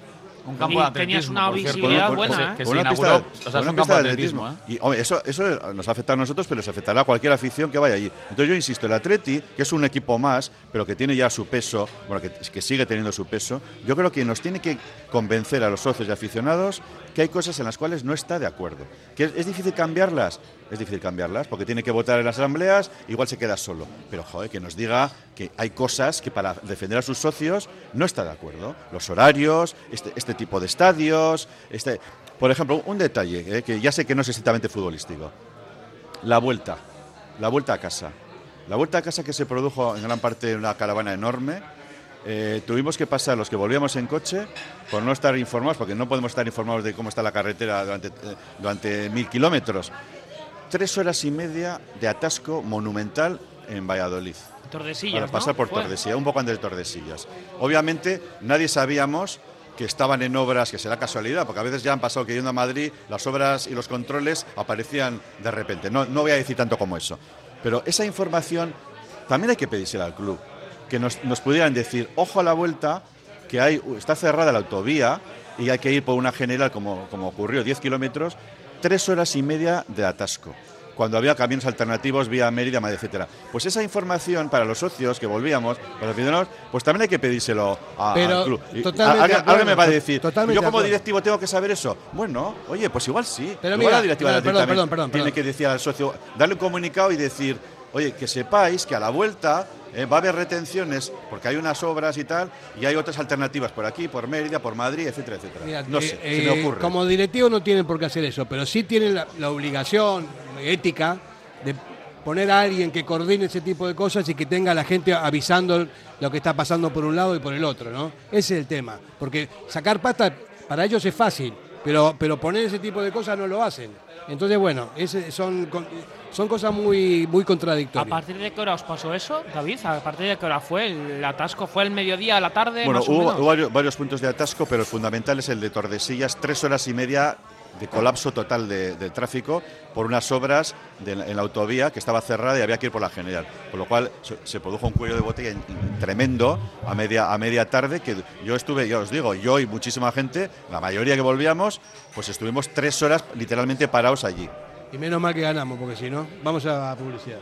Un campo de atletismo, tenías una por cierto, visibilidad Con- buena, con- ¿eh? que con se una pista inauguró, de- o sea, con es una un pista campo de de atletismo, atletismo. Y hombre, eso, eso nos afecta a nosotros, pero les afectará a cualquier afición que vaya allí. Entonces yo insisto, el Atleti, que es un equipo más, pero que tiene ya su peso, bueno, que, que sigue teniendo su peso, yo creo que nos tiene que convencer a los socios y aficionados que hay cosas en las cuales no está de acuerdo. ¿Que es, es difícil cambiarlas? Es difícil cambiarlas, porque tiene que votar en las asambleas, igual se queda solo. Pero, joder, que nos diga que hay cosas que para defender a sus socios no está de acuerdo. Los horarios, este, este tipo de estadios, este... Por ejemplo, un detalle, eh, que ya sé que no es estrictamente futbolístico. La vuelta, la vuelta a casa. La vuelta a casa que se produjo en gran parte en una caravana enorme. Eh, tuvimos que pasar los que volvíamos en coche por no estar informados, porque no podemos estar informados de cómo está la carretera durante, eh, durante mil kilómetros. Tres horas y media de atasco monumental en Valladolid. Tordesillas, Para pasar ¿no? por Fue. Tordesillas, un poco antes de Tordesillas. Obviamente nadie sabíamos que estaban en obras, que será casualidad, porque a veces ya han pasado que yendo a Madrid las obras y los controles aparecían de repente. No, no voy a decir tanto como eso. Pero esa información también hay que pedírsela al club. Que nos, nos pudieran decir, ojo a la vuelta, que hay, está cerrada la autovía y hay que ir por una general, como, como ocurrió, diez kilómetros, tres horas y media de atasco, cuando había caminos alternativos vía Mérida, Madrid, etcétera. Pues esa información para los socios que volvíamos, para los aficionados, pues también hay que pedírselo a, Pero al club. Y totalmente alguien, de acuerdo, alguien me va a decir, totalmente yo de como acuerdo. directivo tengo que saber eso. Bueno, oye, pues igual sí. Pero Igual mira, la directiva perdón, del Atleti perdón, también perdón, tiene perdón. que decir al socio, darle un comunicado y decir, oye, que sepáis que a la vuelta eh, va a haber retenciones, porque hay unas obras y tal, y hay otras alternativas por aquí, por Mérida, por Madrid, etcétera, etcétera. Mira, no eh, sé, eh, se me ocurre. Como directivo no tienen por qué hacer eso, pero sí tienen la, la obligación ética de poner a alguien que coordine ese tipo de cosas y que tenga a la gente avisando lo que está pasando por un lado y por el otro, ¿no? Ese es el tema, porque sacar pasta para ellos es fácil, pero, pero poner ese tipo de cosas no lo hacen. Entonces, bueno, ese, son, son cosas muy, muy ¿A contradictorias. partir de qué hora os pasó eso, David? ¿A partir de qué hora fue? ¿El atasco fue el mediodía, a la tarde? Bueno, más o hubo, menos? hubo varios, varios puntos de atasco, pero el fundamental es el de Tordesillas, tres horas y media de colapso total de, de tráfico por unas obras de, en la autovía que estaba cerrada y había que ir por la general. Con lo cual se, se produjo un cuello de botella in, in, tremendo a media, a media tarde, que yo estuve, yo os digo, yo y muchísima gente, la mayoría que volvíamos, pues estuvimos tres horas literalmente parados allí. Y menos mal que ganamos, porque si no, vamos a publicidad.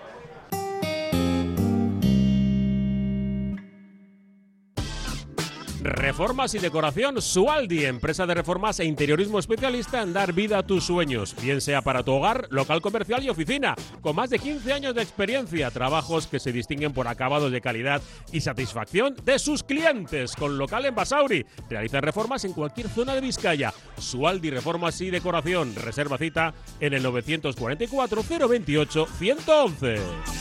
Reformas y decoración Sualdi, empresa de reformas e interiorismo especialista en dar vida a tus sueños, bien sea para tu hogar, local comercial y oficina, con más de quince años de experiencia, trabajos que se distinguen por acabados de calidad y satisfacción de sus clientes, con local en Basauri. Realizan reformas en cualquier zona de Vizcaya. Sualdi Reformas y Decoración, reserva cita en el novecientos cuarenta y cuatro, cero veintiocho, ciento once.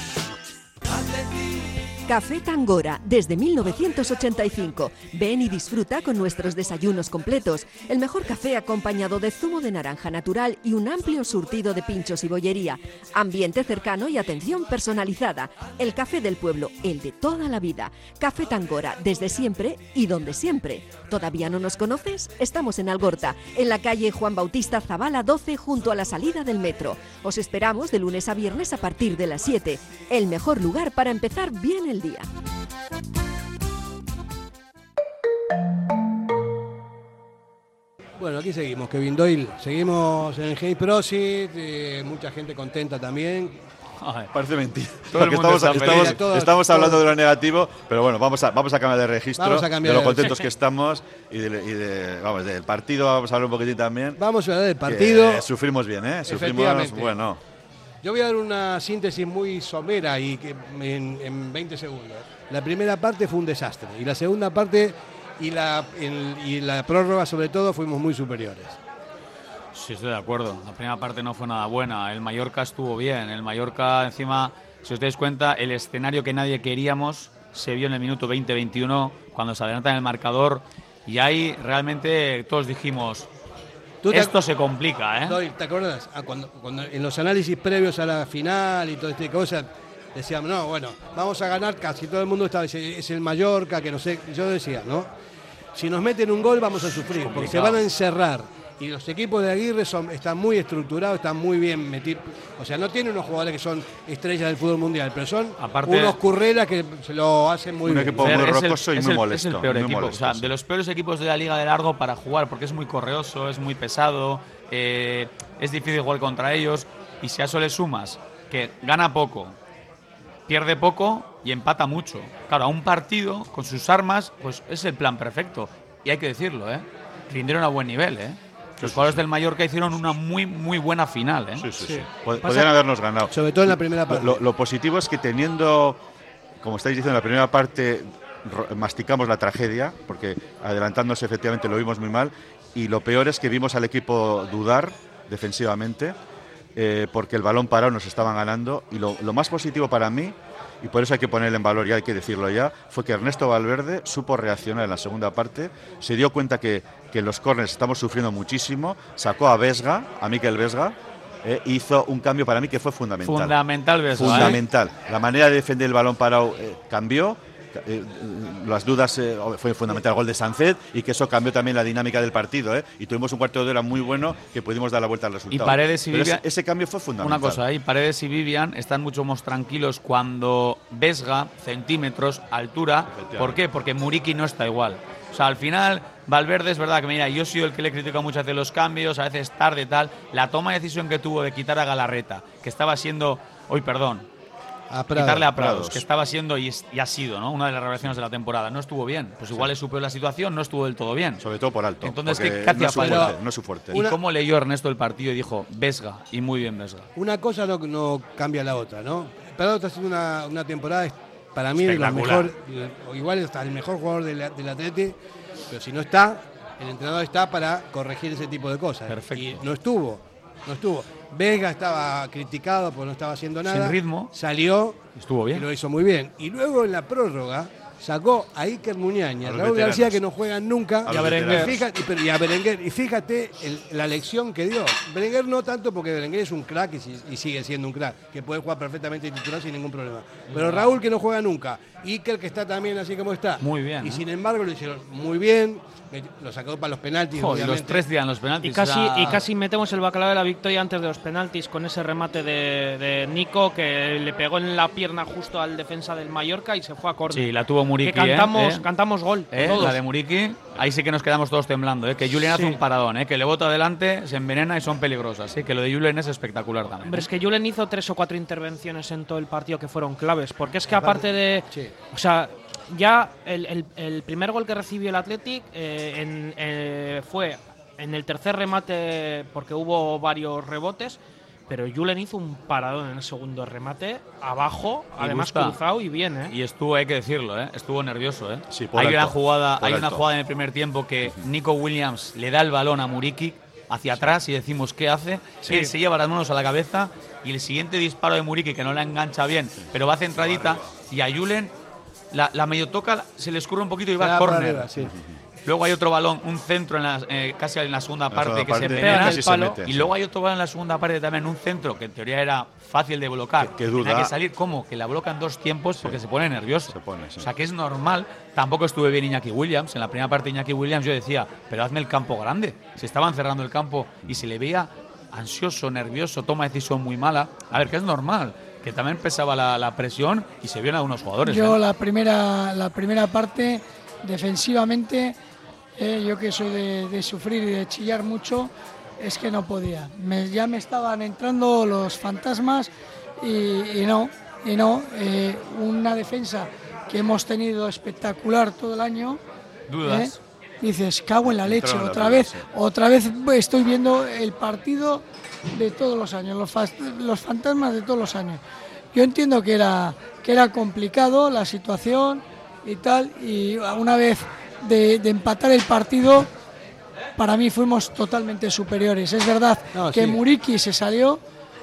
Café Tangora, desde mil novecientos ochenta y cinco. Ven y disfruta con nuestros desayunos completos. El mejor café acompañado de zumo de naranja natural y un amplio surtido de pinchos y bollería. Ambiente cercano y atención personalizada. El café del pueblo, el de toda la vida. Café Tangora, desde siempre y donde siempre. ¿Todavía no nos conoces? Estamos en Algorta, en la calle Juan Bautista Zavala doce, junto a la salida del metro. Os esperamos de lunes a viernes a partir de las siete. El mejor lugar para empezar bien el día. Bueno, aquí seguimos, Kevin Doyle. Seguimos en el Hey Prosit, eh, mucha gente contenta también. Ay, parece mentira. Todo el Porque mundo estamos, está estamos, feliz. Todo- estamos todo- hablando de lo negativo, pero bueno, vamos a, vamos a cambiar de registro Vamos a cambiar de lo de- contentos que estamos y, de, y de- vamos, del partido vamos a hablar un poquitín también. Vamos a hablar del partido. Que sufrimos bien, ¿eh? Sufrimos, Efectivamente. bueno. Yo voy a dar una síntesis muy somera y que en, en veinte segundos. La primera parte fue un desastre y la segunda parte y la, el- y la prórroga sobre todo fuimos muy superiores. Sí, estoy de acuerdo. La primera parte no fue nada buena. El Mallorca estuvo bien. El Mallorca, encima, si os dais cuenta, el escenario que nadie queríamos se vio en el minuto veinte veintiuno cuando se adelanta en el marcador. Y ahí realmente todos dijimos, ¿Tú te esto ac- se complica, ¿eh? Doyle, ¿te acuerdas? Ah, cuando, cuando en los análisis previos a la final y toda esta cosa, decíamos, no, bueno, vamos a ganar, casi todo el mundo estaba diciendo, es el Mallorca, que no sé, yo decía, ¿no? Si nos meten un gol vamos a sufrir, porque se van a encerrar. Y los equipos de Aguirre son, están muy estructurados, están muy bien metidos. O sea, no tienen unos jugadores que son estrellas del fútbol mundial, pero son Aparte, unos currelas que se lo hacen muy un bien. equipo muy Es el- rocoso y es muy el- molesto. Es el peor muy equipo, molesto, o sea, sí. de los peores equipos de la Liga de Largo para jugar, porque es muy correoso, es muy pesado, eh, es difícil jugar contra ellos. Y si a eso le sumas que gana poco, pierde poco y empata mucho. Claro, a un partido con sus armas, pues es el plan perfecto. Y hay que decirlo, ¿eh? Rindieron a buen nivel, ¿eh? Los jugadores del Mallorca hicieron una muy, muy buena final, ¿eh? Sí, sí, sí. Pod- Podrían habernos ganado. Sobre todo en la primera parte. Lo, lo positivo es que teniendo, como estáis diciendo, en la primera parte ro- masticamos la tragedia, porque adelantándose efectivamente lo vimos muy mal, y lo peor es que vimos al equipo dudar defensivamente, eh, porque el balón parado nos estaban ganando, y lo, lo más positivo para mí, y por eso hay que ponerle en valor, y hay que decirlo ya, fue que Ernesto Valverde supo reaccionar en la segunda parte, se dio cuenta que, que en los córners estamos sufriendo muchísimo, sacó a Vesga, a Mikel Vesga, eh, hizo un cambio para mí que fue fundamental. Fundamental, Vesga, ¿eh? Fundamental. La manera de defender el balón parado eh, cambió. Eh, las dudas eh, fue fundamental el gol de Sancet y que eso cambió también la dinámica del partido, ¿eh? Y tuvimos un cuarto de hora muy bueno que pudimos dar la vuelta al resultado. Y Paredes y Pero Vivian, ese, ese cambio fue fundamental. Una cosa, ahí Paredes y Vivian están mucho más tranquilos cuando Vesga, centímetros, altura. ¿Por qué? Porque Muriqui no está igual. O sea, al final, Valverde es verdad que, mira, yo he sido el que le critica mucho hacer los cambios, a veces tarde, tal. La toma de decisión que tuvo de quitar a Galarreta, que estaba siendo, hoy perdón, A Prado. quitarle a Prados, Prados. que estaba siendo y, es- y ha sido, ¿no? Una de las revelaciones de la temporada. No estuvo bien. Pues igual le superó la situación, no estuvo del todo bien. Sobre todo por alto. Entonces, porque ¿qué, qué hacía no es su falta? fuerte, no es su fuerte. ¿Y cómo leyó Ernesto el partido y dijo, Vesga, y muy bien Vesga? Una cosa no, no cambia la otra, ¿no? Prado está haciendo una, una temporada, para mí, de la Espectacular. mejor, o igual está el mejor jugador del, del Atleti, pero si no está, el entrenador está para corregir ese tipo de cosas. Perfecto. Y no estuvo, no estuvo. Vega estaba criticado porque no estaba haciendo nada. Sin ritmo. Salió. Estuvo bien. Y lo hizo muy bien. Y luego en la prórroga sacó a Iker Muñaña, A los Raúl veteranos. García, que no juegan nunca. A y, los a Berenguer. veteranos. Y, fíjate, y, pero- y a Berenguer. Y fíjate el- la lección que dio. Berenguer no tanto porque Berenguer es un crack y, si- y sigue siendo un crack, que puede jugar perfectamente titular sin ningún problema. Pero Raúl, que no juega nunca. Iker, que está también así como está. Muy bien, Y ¿no? sin embargo lo hicieron muy bien. Lo sacó para los penaltis. Joder, y los obviamente. tres días en los penaltis. Y casi, o sea, y casi metemos el bacalao de la victoria antes de los penaltis con ese remate de, de Nico que le pegó en la pierna justo al defensa del Mallorca y se fue a córner. Sí, la tuvo Muriqui, Que cantamos, ¿eh? cantamos gol. ¿Eh? todos. La de Muriqui, ahí sí que nos quedamos todos temblando, ¿eh? Que Julen hace Sí. un paradón, ¿eh? Que le bota adelante, se envenena y son peligrosas, ¿eh? Que lo de Julen es espectacular también. Hombre, ¿eh? es que Julen hizo tres o cuatro intervenciones en todo el partido que fueron claves. Porque es que aparte de. Sí. O sea, ya el, el- el primer gol que recibió el Athletic eh, en- eh, fue en el tercer remate porque hubo varios rebotes. Pero Julen hizo un paradón en el segundo remate, abajo, Y además gusta. cruzado y bien, ¿eh? Y estuvo, hay que decirlo, ¿eh? Estuvo nervioso, ¿eh? Sí, por hay alto, una jugada, por hay una alto. jugada en el primer tiempo que Nico Williams le da el balón a Muriqui hacia atrás y decimos ¿qué hace? Sí. Él se lleva las manos a la cabeza y el siguiente disparo de Muriqui que no la engancha bien, pero va centradita y a Julen la, la medio toca, se le escurre un poquito y Se va da al para córner. arriba, sí. Luego hay otro balón, un centro en la, eh, casi en la segunda La parte segunda que parte, se envenena casi el se palo. mete, Y sí. luego hay otro balón en la segunda parte también, un centro que en teoría era fácil de bloquear. Que- que Tenía duda. que salir, ¿cómo? Que la bloca en dos tiempos porque se pone nervioso. Se pone, sí. O sea que es normal. Tampoco estuve bien Iñaki Williams. En la primera parte de Iñaki Williams yo decía, pero hazme el campo grande. Se estaban cerrando el campo y se le veía ansioso, nervioso, toma decisión muy mala. A ver, que es normal. Que también pesaba la, la presión y se vieron algunos jugadores. Yo ¿eh? la primera, la primera parte, defensivamente, eh, yo que soy de, de sufrir y de chillar mucho, es que no podía. Me- ya me estaban entrando los fantasmas y, y no, y no. eh, una defensa que hemos tenido espectacular todo el año. Dudas. ¿eh? Dices, cago en la leche, Entraron las otra dudas, vez, sí. otra vez estoy viendo el partido de todos los años, los, fas- los fantasmas de todos los años. Yo entiendo que era, que era complicado la situación y tal, y una vez de, de empatar el partido, para mí fuimos totalmente superiores. Es verdad No, que sí. Muriqui se salió,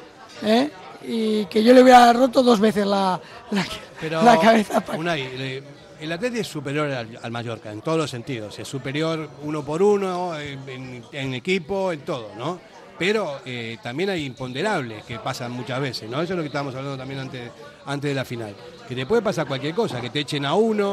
¿eh? Y que yo le hubiera roto dos veces la, la, Pero, la cabeza. pa- Unai, le- el Atleti es superior al, al Mallorca en todos los sentidos. Es superior uno por uno, en, en- en equipo, en todo, ¿no? Pero eh, también hay imponderables que pasan muchas veces, ¿no? Eso es lo que estábamos hablando también antes, antes de la final. Que te puede pasar cualquier cosa, que te echen a uno,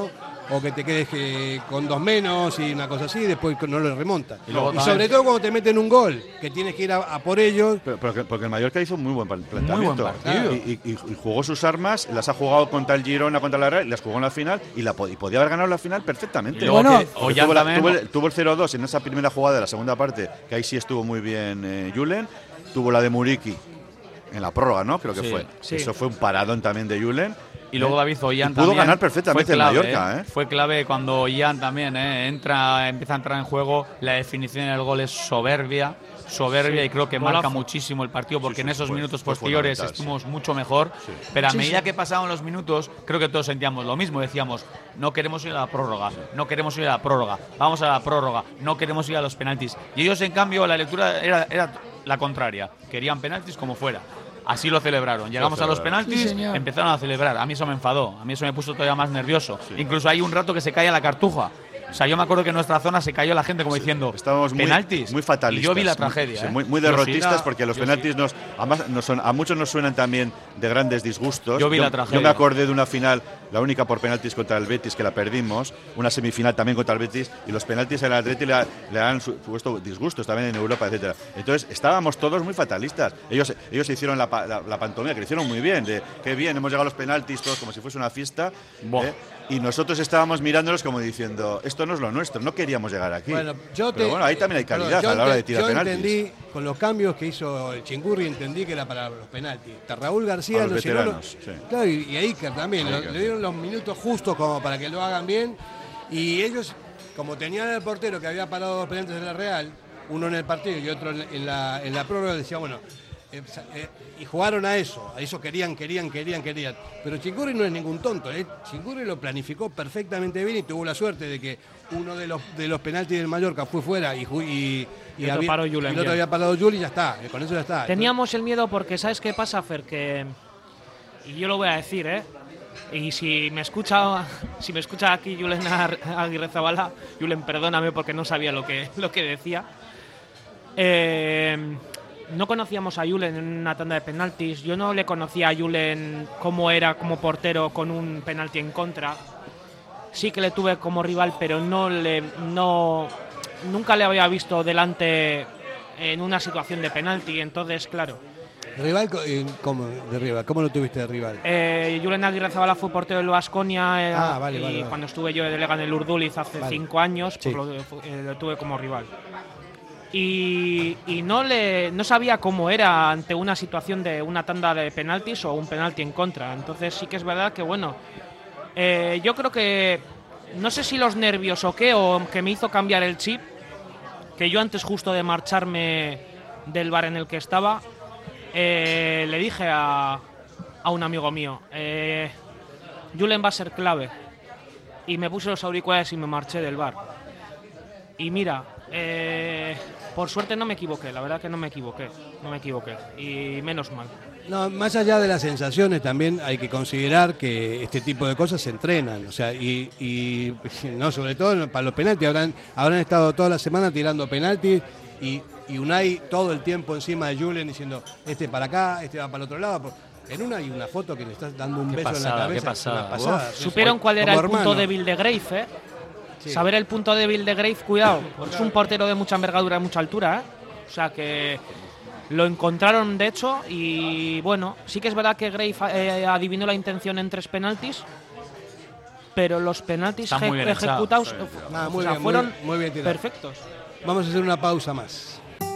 o que te quedes eh, con dos menos y una cosa así, y después no lo remontas. Y Y, luego sobre también- todo cuando te meten un gol, que tienes que ir a, a por ellos. Pero, pero que- porque el Mallorca hizo un muy buen planteamiento. Muy buen partido. Y, y- y jugó sus armas, las ha jugado contra el Girona, contra la Real, y las jugó en la final y, la, po- y podía haber ganado la final perfectamente. Y luego Bueno, que Porque Ollán tuvo, la- también- tuvo el, tuvo el cero dos en esa primera jugada de la segunda parte, que ahí sí estuvo muy bien eh, Julen. Tuvo la de Muriqui en la prórroga, ¿no? Creo que Sí, fue. sí. Eso fue un paradón también de Julen. Y luego David Ollán Y pudo también ganar perfectamente fue el clave, Mallorca, ¿eh? Fue clave cuando Ollán también ¿eh? entra, empieza a entrar en juego. La definición del gol es soberbia, soberbia Sí, y creo que golazo. marca muchísimo el partido porque Sí, sí, en esos fue- minutos fue posteriores fundamental, estuvimos sí. mucho mejor. Pero a Sí, medida sí. que pasaban los minutos, creo que todos sentíamos lo mismo. Decíamos, no queremos ir a la prórroga, no queremos ir a la prórroga, vamos a la prórroga, no queremos ir a los penaltis. Y ellos, en cambio, la lectura era, era la contraria. Querían penaltis como fuera. Así lo celebraron. Llegamos a los celebraron. Sí, penaltis, señor. empezaron a celebrar. A mí eso me enfadó. A mí eso me puso todavía más nervioso. Incluso hay un rato que se cae la cartuja. O sea, yo me acuerdo que en nuestra zona se cayó la gente como diciendo, Estábamos muy, penaltis. muy fatalistas. Y yo vi la muy- tragedia. sí, ¿eh? muy, muy Yo sí. derrotistas porque los Yo penaltis sí. nos, además, nos son, a muchos nos suenan también de grandes disgustos. Yo vi la Yo tragedia. me acordé de una final, la única por penaltis contra el Betis que la perdimos, una semifinal también contra el Betis, y los penaltis al Atleti le, le han su- supuesto disgustos también en Europa, etcétera. Entonces estábamos todos muy fatalistas. Ellos, ellos hicieron la, pa- la, la pantomima, que lo hicieron muy bien, de qué bien, hemos llegado a los penaltis todos como si fuese una fiesta. ¿eh? Y nosotros estábamos mirándolos como diciendo, esto no es lo nuestro, no queríamos llegar aquí. Bueno, yo Pero te- bueno, ahí también hay perdón, calidad yo a la hora de ente- tirar yo penaltis. entendí, con los cambios que hizo el Chingurri, entendí que era para los penaltis. Hasta Raúl García A los no llegó lo- veteranos, sí. Claro, y, y a Iker también. lo- Iker. le dieron los minutos justos como para que lo hagan bien. Y ellos, como tenían al portero que había parado dos penaltis de la Real, uno en el partido y otro en, en la, en la prórroga, decía, bueno. eh, eh, y jugaron a eso, a eso querían, querían, querían, querían. Pero Chingurri no es ningún tonto, ¿eh? Chingurri lo planificó perfectamente bien y tuvo la suerte de que uno de los de los penaltis del Mallorca fue fuera y, ju- y, Y otro había- paró y Julen el otro bien. había parado Juli y ya está, eh, con eso ya está. Teníamos el miedo porque, ¿sabes qué pasa, Fer? Que, y yo lo voy a decir, ¿eh? Y si me escucha, si me escucha aquí Julen Ar- Aguirrezabala, Julen, perdóname porque no sabía lo que, lo que decía. Eh, no conocíamos a Julen en una tanda de penaltis. Yo no le conocía a Julen cómo era como portero con un penalti en contra. Sí que le tuve como rival, pero no le, no, nunca le había visto delante en una situación de penalti. Entonces, claro. Rival, co- eh, ¿cómo de rival? ¿Cómo lo tuviste de rival? Eh, Julen Aguirrezabala fue portero del Baskonia eh, Ah, vale, y vale, vale. cuando estuve yo de delega en el Urduliz hace Vale. cinco años, Sí. pues lo, eh, lo tuve como rival. Y, y no le no sabía cómo era ante una situación de una tanda de penaltis o un penalti en contra. Entonces sí que es verdad que bueno, eh, yo creo que no sé si los nervios o qué, o que me hizo cambiar el chip, que yo antes justo de marcharme del bar en el que estaba, eh, le dije a, a un amigo mío, eh, Julen va a ser clave. Y me puse los auriculares y me marché del bar. Y mira, eh, por suerte no me equivoqué, la verdad que no me equivoqué, no me equivoqué. Y menos mal. No, más allá de las sensaciones, también hay que considerar que este tipo de cosas se entrenan, o sea, y, y no, sobre todo para los penaltis, habrán, habrán estado toda la semana tirando penaltis y, y Unai todo el tiempo encima de Julen diciendo, este para acá, este va para el otro lado. Por- En una hay una foto que le estás dando un Qué beso pasada, en la qué cabeza. pasada. una pasada. Uf. ¿Supieron cuál era el Como punto hermano. débil de Grave, eh? Sí. Saber el punto débil de Grave, cuidado, porque es un portero de mucha envergadura y mucha altura, ¿eh? O sea que lo encontraron de hecho y bueno, sí que es verdad que Grave eh, adivinó la intención en tres penaltis, pero los penaltis Está muy eje- bien echado. ejecutados Sí, sí. o Nada, muy sea, bien, muy fueron bien, muy bien tirado. perfectos. Vamos a hacer una pausa más.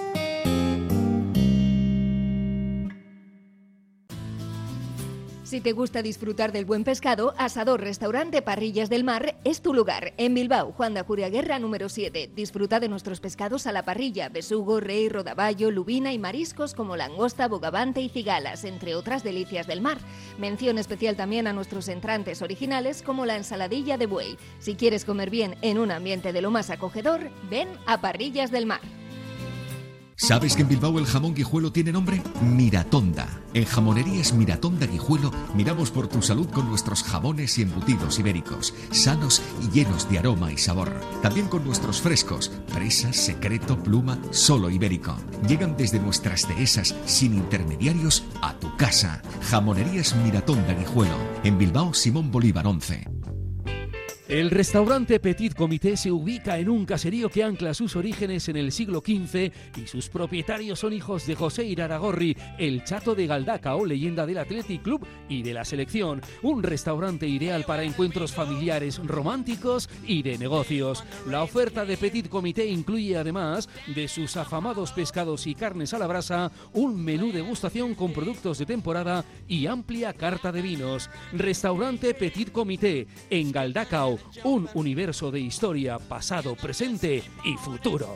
Si te gusta disfrutar del buen pescado, Asador Restaurante Parrillas del Mar es tu lugar. En Bilbao, Juan de Ajuriaguerra número siete. Disfruta de nuestros pescados a la parrilla, besugo, rey, rodaballo, lubina y mariscos como langosta, bogavante y cigalas, entre otras delicias del mar. Mención especial también a nuestros entrantes originales como la ensaladilla de buey. Si quieres comer bien en un ambiente de lo más acogedor, ven a Parrillas del Mar. ¿Sabes que en Bilbao el jamón guijuelo tiene nombre? Miratonda. En Jamonerías Miratonda Guijuelo miramos por tu salud con nuestros jamones y embutidos ibéricos, sanos y llenos de aroma y sabor. También con nuestros frescos, Presa, Secreto, Pluma, solo ibérico. Llegan desde nuestras dehesas sin intermediarios a tu casa. Jamonerías Miratonda Guijuelo. En Bilbao, Simón Bolívar once. El restaurante Petit Comité se ubica en un caserío que ancla sus orígenes en el siglo quince y sus propietarios son hijos de José Iraragorri, el Chato de Galdacao, leyenda del Athletic Club y de la selección. Un restaurante ideal para encuentros familiares, románticos y de negocios. La oferta de Petit Comité incluye, además de sus afamados pescados y carnes a la brasa, un menú degustación con productos de temporada y amplia carta de vinos. Restaurante Petit Comité en Galdacao. Un universo de historia, pasado, presente y futuro.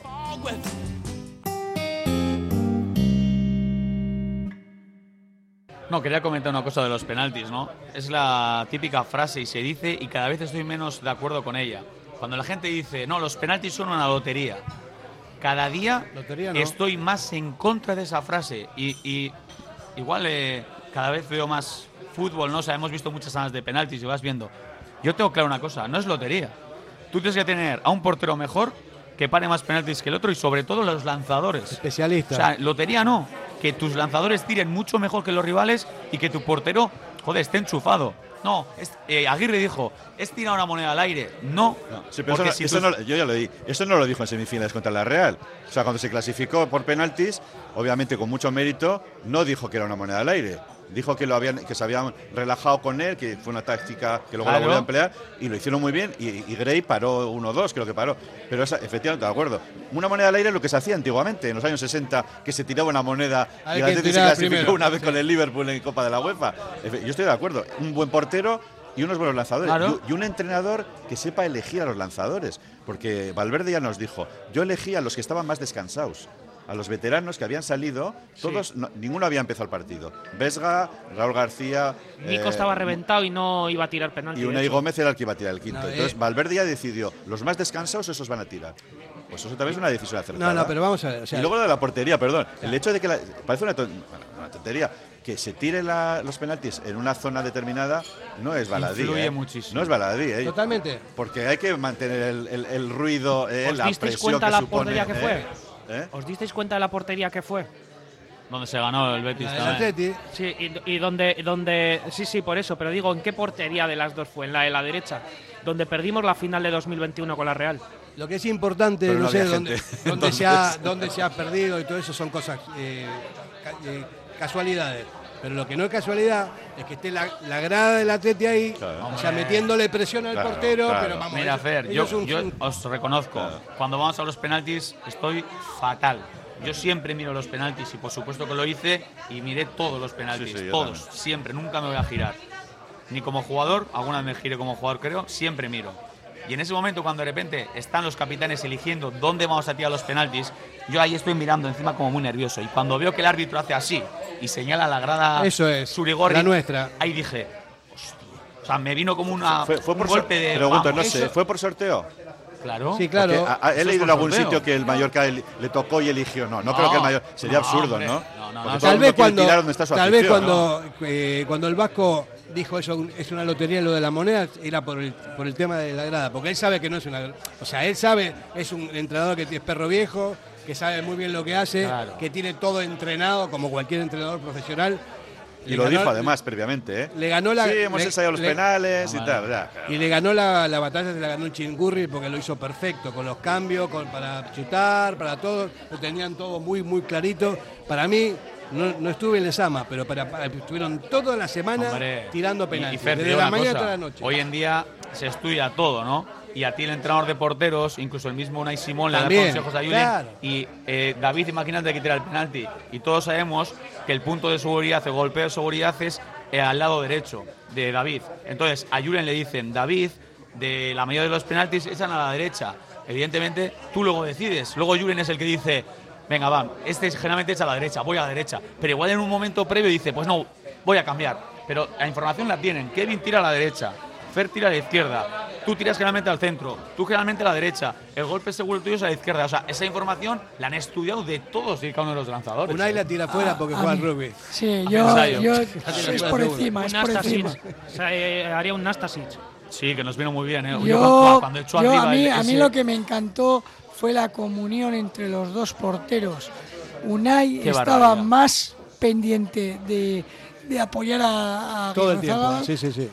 No, quería comentar una cosa de los penaltis, ¿no? Es la típica frase y se dice y cada vez estoy menos de acuerdo con ella. Cuando la gente dice, no, los penaltis son una lotería. Cada día lotería no. Estoy más en contra de esa frase y, y igual eh, cada vez veo más fútbol, ¿no? O sea, hemos visto muchas salas de penaltis y vas viendo. Yo tengo claro una cosa, no es lotería. Tú tienes que tener a un portero mejor que pare más penaltis que el otro y sobre todo los lanzadores. Especialistas. O sea, lotería no. Que tus lanzadores tiren mucho mejor que los rivales y que tu portero, joder, esté enchufado. No, es, eh, Aguirre dijo, es tirar una moneda al aire. No, no sí, pero porque eso, si eso tú... no, yo ya lo di. Eso no lo dijo en semifinales contra la Real. O sea, cuando se clasificó por penaltis, obviamente con mucho mérito, no dijo que era una moneda al aire. Dijo que lo habían, que se habían relajado con él, que fue una táctica que luego claro. la volvió a emplear y lo hicieron muy bien. Y, y Gray paró uno dos, creo que paró. Pero esa, efectivamente, de acuerdo. Una moneda al aire es lo que se hacía antiguamente, en los años sesenta, que se tiraba una moneda Hay y que la Atleti se tirar clasificó primero. una vez Sí. con el Liverpool en Copa de la UEFA. Yo estoy de acuerdo. Un buen portero y unos buenos lanzadores. Claro. Y, y un entrenador que sepa elegir a los lanzadores. Porque Valverde ya nos dijo, yo elegí a los que estaban más descansados. A los veteranos que habían salido, todos, sí. no, ninguno había empezado el partido. Vesga, Raúl García. Nico eh, estaba reventado y no iba a tirar penalti. Y Unai Gómez era el que iba a tirar el quinto. No, Entonces eh. Valverde ya decidió, los más descansados, esos van a tirar. Pues eso también es una decisión acertada. No, no, pero vamos a ver. O sea, y luego lo de la portería, perdón. El hecho de que la, parece una, ton, una tontería. Que se tire la, los penaltis en una zona determinada no es baladí. Influye ¿eh? muchísimo. No es baladí. ¿eh? Totalmente. Porque hay que mantener el, el, el ruido, eh, ¿Os la disteis presión cuenta que la supone, portería que ¿eh? fue? ¿Eh? ¿Os disteis cuenta de la portería que fue? Donde se ganó el Betis el también. Atleti. Sí, y, y donde, donde. Sí, sí, por eso. Pero digo, ¿en qué portería de las dos fue? En la de la derecha. Donde perdimos la final de dos mil veintiuno con la Real. Lo que es importante, Pero no, no sé había dónde, gente. dónde, se ha, dónde se ha perdido y todo eso son cosas, eh, ca- eh, casualidades. Pero lo que no es casualidad es que esté la, la grada del Atleti ahí, Claro. o sea, metiéndole presión al Claro, portero, claro. pero vamos. Mira, eso- Fer, eso yo, es un- yo un- os reconozco, Claro. cuando vamos a los penaltis estoy fatal. Yo siempre miro los penaltis y por supuesto que lo hice y miré todos los penaltis, Sí, sí, yo todos, también. siempre, nunca me voy a girar. Ni como jugador, alguna vez me giré como jugador creo, siempre miro. Y en ese momento cuando de repente están los capitanes eligiendo dónde vamos a tirar los penaltis, yo ahí estoy mirando encima como muy nervioso. Y cuando veo que el árbitro hace así y señala la grada Eso es, Surigorri, la nuestra. ahí dije, hostia. O sea, me vino como una, Fue, fue un por golpe sor- de... Pregunto, vamos, no sé, eso- ¿fue por sorteo? Claro. Sí, claro. Porque, a- a- he Eso leído es en por algún sorteo. sitio que el Mallorca el- le tocó y eligió. No, no, No, creo que el Mallorca. Sería no, absurdo, hombre. ¿no? No, no, Porque no. todo el Tal mundo vez quiere cuando, tirar donde está su tal vez afición, cuando, eh, cuando el Vasco dijo eso es una lotería lo de la moneda era por el, por el tema de la grada, porque él sabe que no es una, o sea, él sabe, es un entrenador que es perro viejo, que sabe muy bien lo que hace, Claro. que tiene todo entrenado como cualquier entrenador profesional. Y Le lo ganó- dijo además previamente, ¿eh? Le ganó la Sí, hemos le- ensayado los le- penales y Ah, tal. vale. ya. Y le ganó la, la batalla, se la ganó el Chingurri porque lo hizo perfecto, con los cambios, con, para chutar, para todo, lo tenían todo muy, muy clarito. Para mí, no, no estuve en Lezama, pero para, para- estuvieron toda la semana Hombre, tirando y- penaltis, y Fer, te desde digo la una mañana cosa, hasta la noche. Hoy en día se estudia todo, ¿no? Y a ti el entrenador de porteros, incluso el mismo Unai Simón le da También, consejos a Julen. claro. Y eh, David, imagínate que tira el penalti. Y todos sabemos que el punto de seguridad, el golpeo de seguridad es eh, al lado derecho de David. Entonces a Julen le dicen, David, de la mayoría de los penaltis echan a la derecha. Evidentemente tú luego decides. Luego Julen es el que dice, venga, va, este generalmente echa a la derecha, voy a la derecha. Pero igual en un momento previo dice, pues no, voy a cambiar. Pero la información la tienen. Kevin tira a la derecha, Fer tira a la izquierda, tú tiras generalmente al centro, tú generalmente a la derecha, el golpe seguro tuyo es a la izquierda. O sea, esa información la han estudiado de todos y cada uno de los lanzadores. Unai la tira fuera porque a juega al mí. rugby. Sí, A yo, ensayo. yo La es tira por seguro. encima, es Un por Nastasic. encima. O sea, eh, haría un Nastasic. Sí, que nos vino muy bien, ¿eh? Yo, cuando echó yo arriba a mí, el- a mí ese- lo que me encantó fue la comunión entre los dos porteros. Unai Qué estaba barbaridad. más pendiente de, de apoyar a, a Todo el Guimarães tiempo, sí, sí, sí.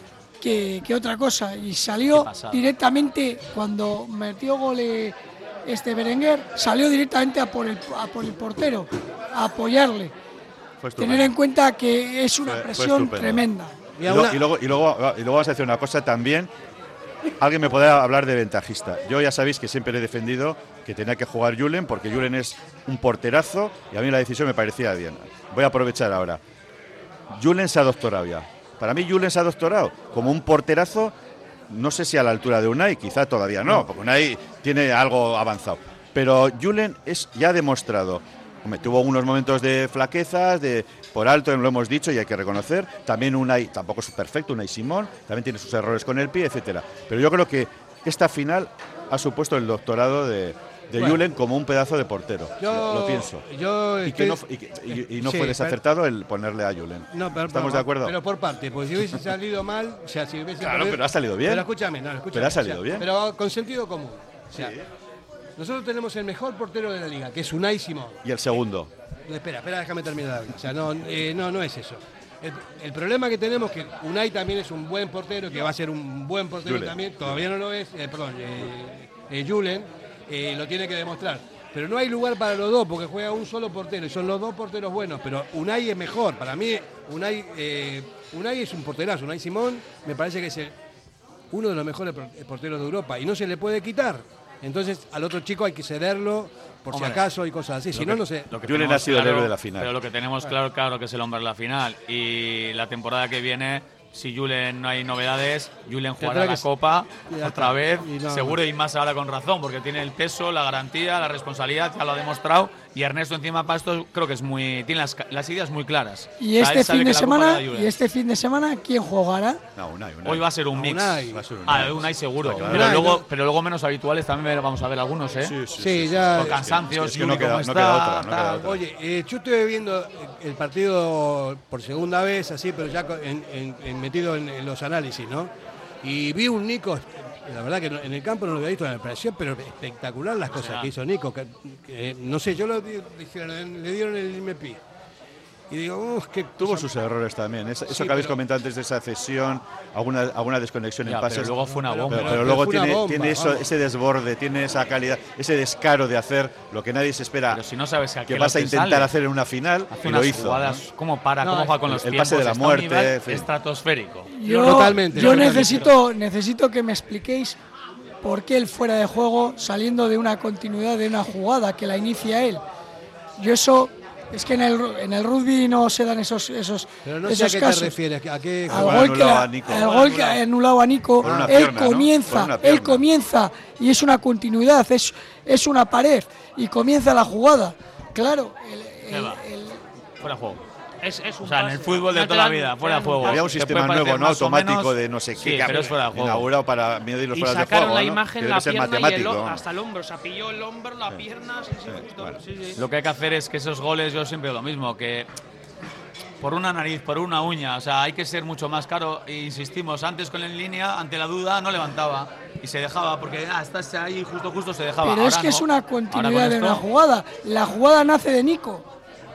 que, que otra cosa. Y salió directamente, cuando metió gol este Berenguer, salió directamente a por el, a por el portero, a apoyarle. Tener en cuenta que es una fue, presión fue tremenda. Y, lo, y, luego, y, luego, y luego vamos a decir una cosa también. Alguien me podrá hablar de ventajista. Yo ya sabéis que siempre he defendido que tenía que jugar Julen, porque Julen es un porterazo y a mí la decisión me parecía bien. Voy a aprovechar ahora. Julen se ha doctorado ya. Para mí Julen se ha doctorado como un porterazo, no sé si a la altura de Unai, quizá todavía no, porque Unai tiene algo avanzado. Pero Julen es, ya ha demostrado. Hombre, tuvo unos momentos de flaquezas, de por alto, lo hemos dicho y hay que reconocer. También Unai, tampoco es perfecto, Unai Simón, también tiene sus errores con el pie, etcétera. Pero yo creo que esta final ha supuesto el doctorado de, de bueno, Julen como un pedazo de portero. Yo, lo, lo pienso. Yo y, estoy, que no, y, que, y, y no sí, fue desacertado el ponerle a Julen. No, pero, ¿Estamos pero, de acuerdo? Pero por parte, porque si hubiese salido mal, o sea, si hubiese Claro, perdido, pero ha salido bien. Pero escúchame, no, escúchame. Pero ha salido o sea, bien. Pero con sentido común. O sea, sí. Nosotros tenemos el mejor portero de la liga, que es Unai Simón. Y el segundo. Espera, espera, déjame terminar. O sea, no, eh, no, no es eso. El, el problema que tenemos es que Unai también es un buen portero, que va a ser un buen portero Julen. también. Todavía no lo es, eh, perdón, eh, eh, Julen, eh, lo tiene que demostrar. Pero no hay lugar para los dos, porque juega un solo portero y son los dos porteros buenos. Pero Unai es mejor. Para mí, Unai, eh, Unai es un porterazo. Unai Simón me parece que es el, uno de los mejores porteros de Europa y no se le puede quitar. Entonces, al otro chico hay que cederlo por Hombre, si acaso y cosas así. Si no, no sé. Julen ha sido claro, el héroe de la final. Pero lo que tenemos claro, claro que es el hombre de la final. Y la temporada que viene, si Julen no hay novedades, Julen jugará la Copa otra vez, y no, seguro, y más ahora con razón, porque tiene el peso, la garantía, la responsabilidad, ya lo ha demostrado. Y Ernesto encima para esto creo que es muy tiene las, las ideas muy claras. Y este o sea, fin de semana y este fin de semana ¿quién jugará? No, Unai, Unai. Hoy va a ser un mix. Unai. Va a ser Unai. Ah, Unai seguro. Claro. Pero Unai, luego no. pero luego menos habituales también vamos a ver algunos, ¿eh? Sí, sí, sí, sí ya con cansancios, es que, es que no, queda, no queda otra, no queda otra. Oye, eh, yo estoy viendo el partido por segunda vez así, pero ya en, en, en metido en, en los análisis, ¿no? Y vi un Nico. La verdad que en el campo no lo había visto, me pareció pero espectacular las cosas o sea, que hizo Nico. Que, que, no sé, yo lo dijeron, le dieron el M V P. Y digo, uff, que tuvo sus errores también. Eso, sí, eso que habéis pero, comentado antes de esa cesión, alguna, alguna desconexión ya, en pases. Pero luego fue una bomba. Pero, pero, pero luego tiene, bomba, tiene eso, ese desborde, tiene esa calidad, ese descaro de hacer lo que nadie se espera. Pero si no sabes a que vas a intentar sale, hacer en una final, hace y lo hizo. Jugadas, ¿no? ¿Cómo para? No, ¿Cómo va con los el tiempos? pase de la muerte, es estratosférico. Yo, Totalmente, yo necesito, necesito que me expliquéis por qué el fuera de juego saliendo de una continuidad de una jugada que la inicia él. Yo eso es que en el en el rugby no se dan esos esos Pero no esos sé a qué casos. te refieres, a qué al gol que la, el gol que ha anulado a Nico, él pierna, comienza, ¿no? él comienza y es una continuidad, es es una pared y comienza la jugada. Claro, el, el, el, fuera de juego. Es, es un o sea, pase. en el fútbol de toda la vida, fuera de juego. Había un sistema nuevo, no automático menos, de no sé qué, sí, pero es fuera de juego. Inaugurado para medir los y fuera de juego. Y sacaron la ¿no? imagen, que la pierna y el, ¿no? hasta el hombro. O sea, pilló el hombro, la sí. pierna. Sí, sí, sí, bueno. sí, sí. Lo que hay que hacer es que esos goles, yo siempre digo lo mismo, que por una nariz, por una uña, o sea, hay que ser mucho más caro. E insistimos, antes con en línea, ante la duda, no levantaba. Y se dejaba, porque ah, estás ahí, justo, justo se dejaba. Pero Ahora es que no. es una continuidad de esto, una jugada. La jugada nace de Nico.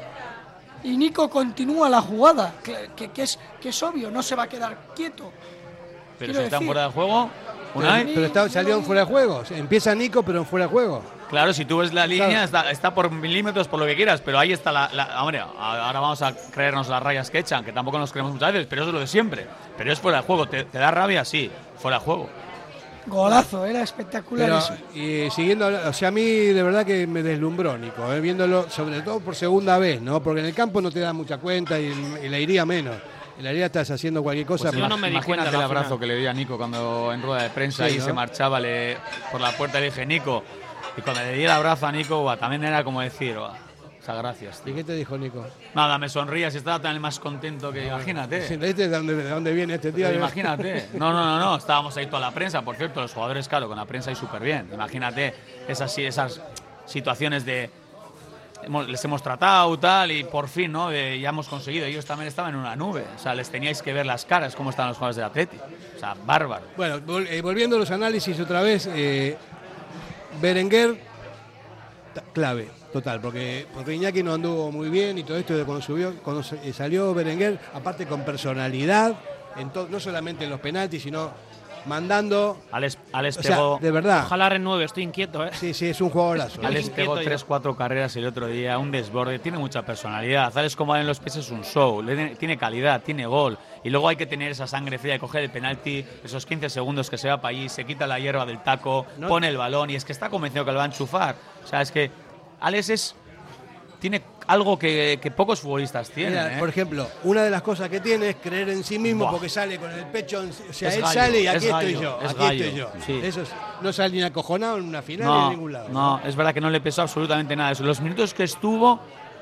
Y Nico continúa la jugada, que, que, que, es, que es obvio, no se va a quedar quieto. Pero si están fuera de juego, Unai. Pero, pero está, salió en fuera de juego. Empieza Nico, pero en fuera de juego. Claro, si tú ves la línea, claro. está, está por milímetros, por lo que quieras, pero ahí está la, la. Hombre, ahora vamos a creernos las rayas que echan, que tampoco nos creemos muchas veces, pero eso es lo de siempre. Pero es fuera de juego. ¿Te, te da rabia? Sí, fuera de juego. Golazo, era espectacular pero, eso. Y siguiendo, o sea, a mí de verdad que me deslumbró, Nico, eh, viéndolo, sobre todo por segunda vez, ¿no? Porque en el campo no te da mucha cuenta y, y la iría menos. En la iría estás haciendo cualquier cosa. Pues yo no me di cuenta del abrazo final. que le di a Nico cuando en rueda de prensa sí, y ¿no? se marchaba le, por la puerta, le dije, Nico, y cuando le di el abrazo a Nico, bah, también era como decir, bah, gracias. Tío. ¿Y qué te dijo Nico? Nada, me sonrías y estaba tan más contento que imagínate. ¿Este de dónde, de dónde viene este tío? Pero imagínate. No, no, no, no. Estábamos ahí toda la prensa. Por cierto, los jugadores, claro, con la prensa ahí súper bien. Imagínate esas, esas situaciones de hemos, les hemos tratado tal y por fin, ¿no? De, ya hemos conseguido. Ellos también estaban en una nube. O sea, les teníais que ver las caras, cómo estaban los jugadores del Atleti. O sea, bárbaro. Bueno, vol eh, volviendo a los análisis otra vez, eh, Berenguer, clave. Total, porque, porque Iñaki no anduvo muy bien y todo esto de cuando subió, cuando salió Berenguer, aparte con personalidad, en to- no solamente en los penaltis, sino mandando. Alex, Alex o sea, pegó, de verdad. Ojalá renueve, estoy inquieto, ¿eh? Sí, sí, es un jugadorazo. Alex pegó tres, cuatro carreras el otro día, un desborde, tiene mucha personalidad. Alex, como en los pies, es un show, le- tiene calidad, tiene gol. Y luego hay que tener esa sangre fría de coger el penalti, esos quince segundos que se va para allí, se quita la hierba del taco, No. pone el balón y es que está convencido que lo va a enchufar. O sea, es que Alex es, tiene algo que, que pocos futbolistas tienen. Mira, ¿eh? por ejemplo, una de las cosas que tiene es creer en sí mismo Buah. porque sale con el pecho, en- o sea, Es él gallo, sale y es aquí estoy gallo, yo, es aquí gallo, estoy yo. sí. Eso es- no sale ni acojonado en una final ni No, en ningún lado. no, es verdad que no le pesó absolutamente nada eso. Los minutos que estuvo,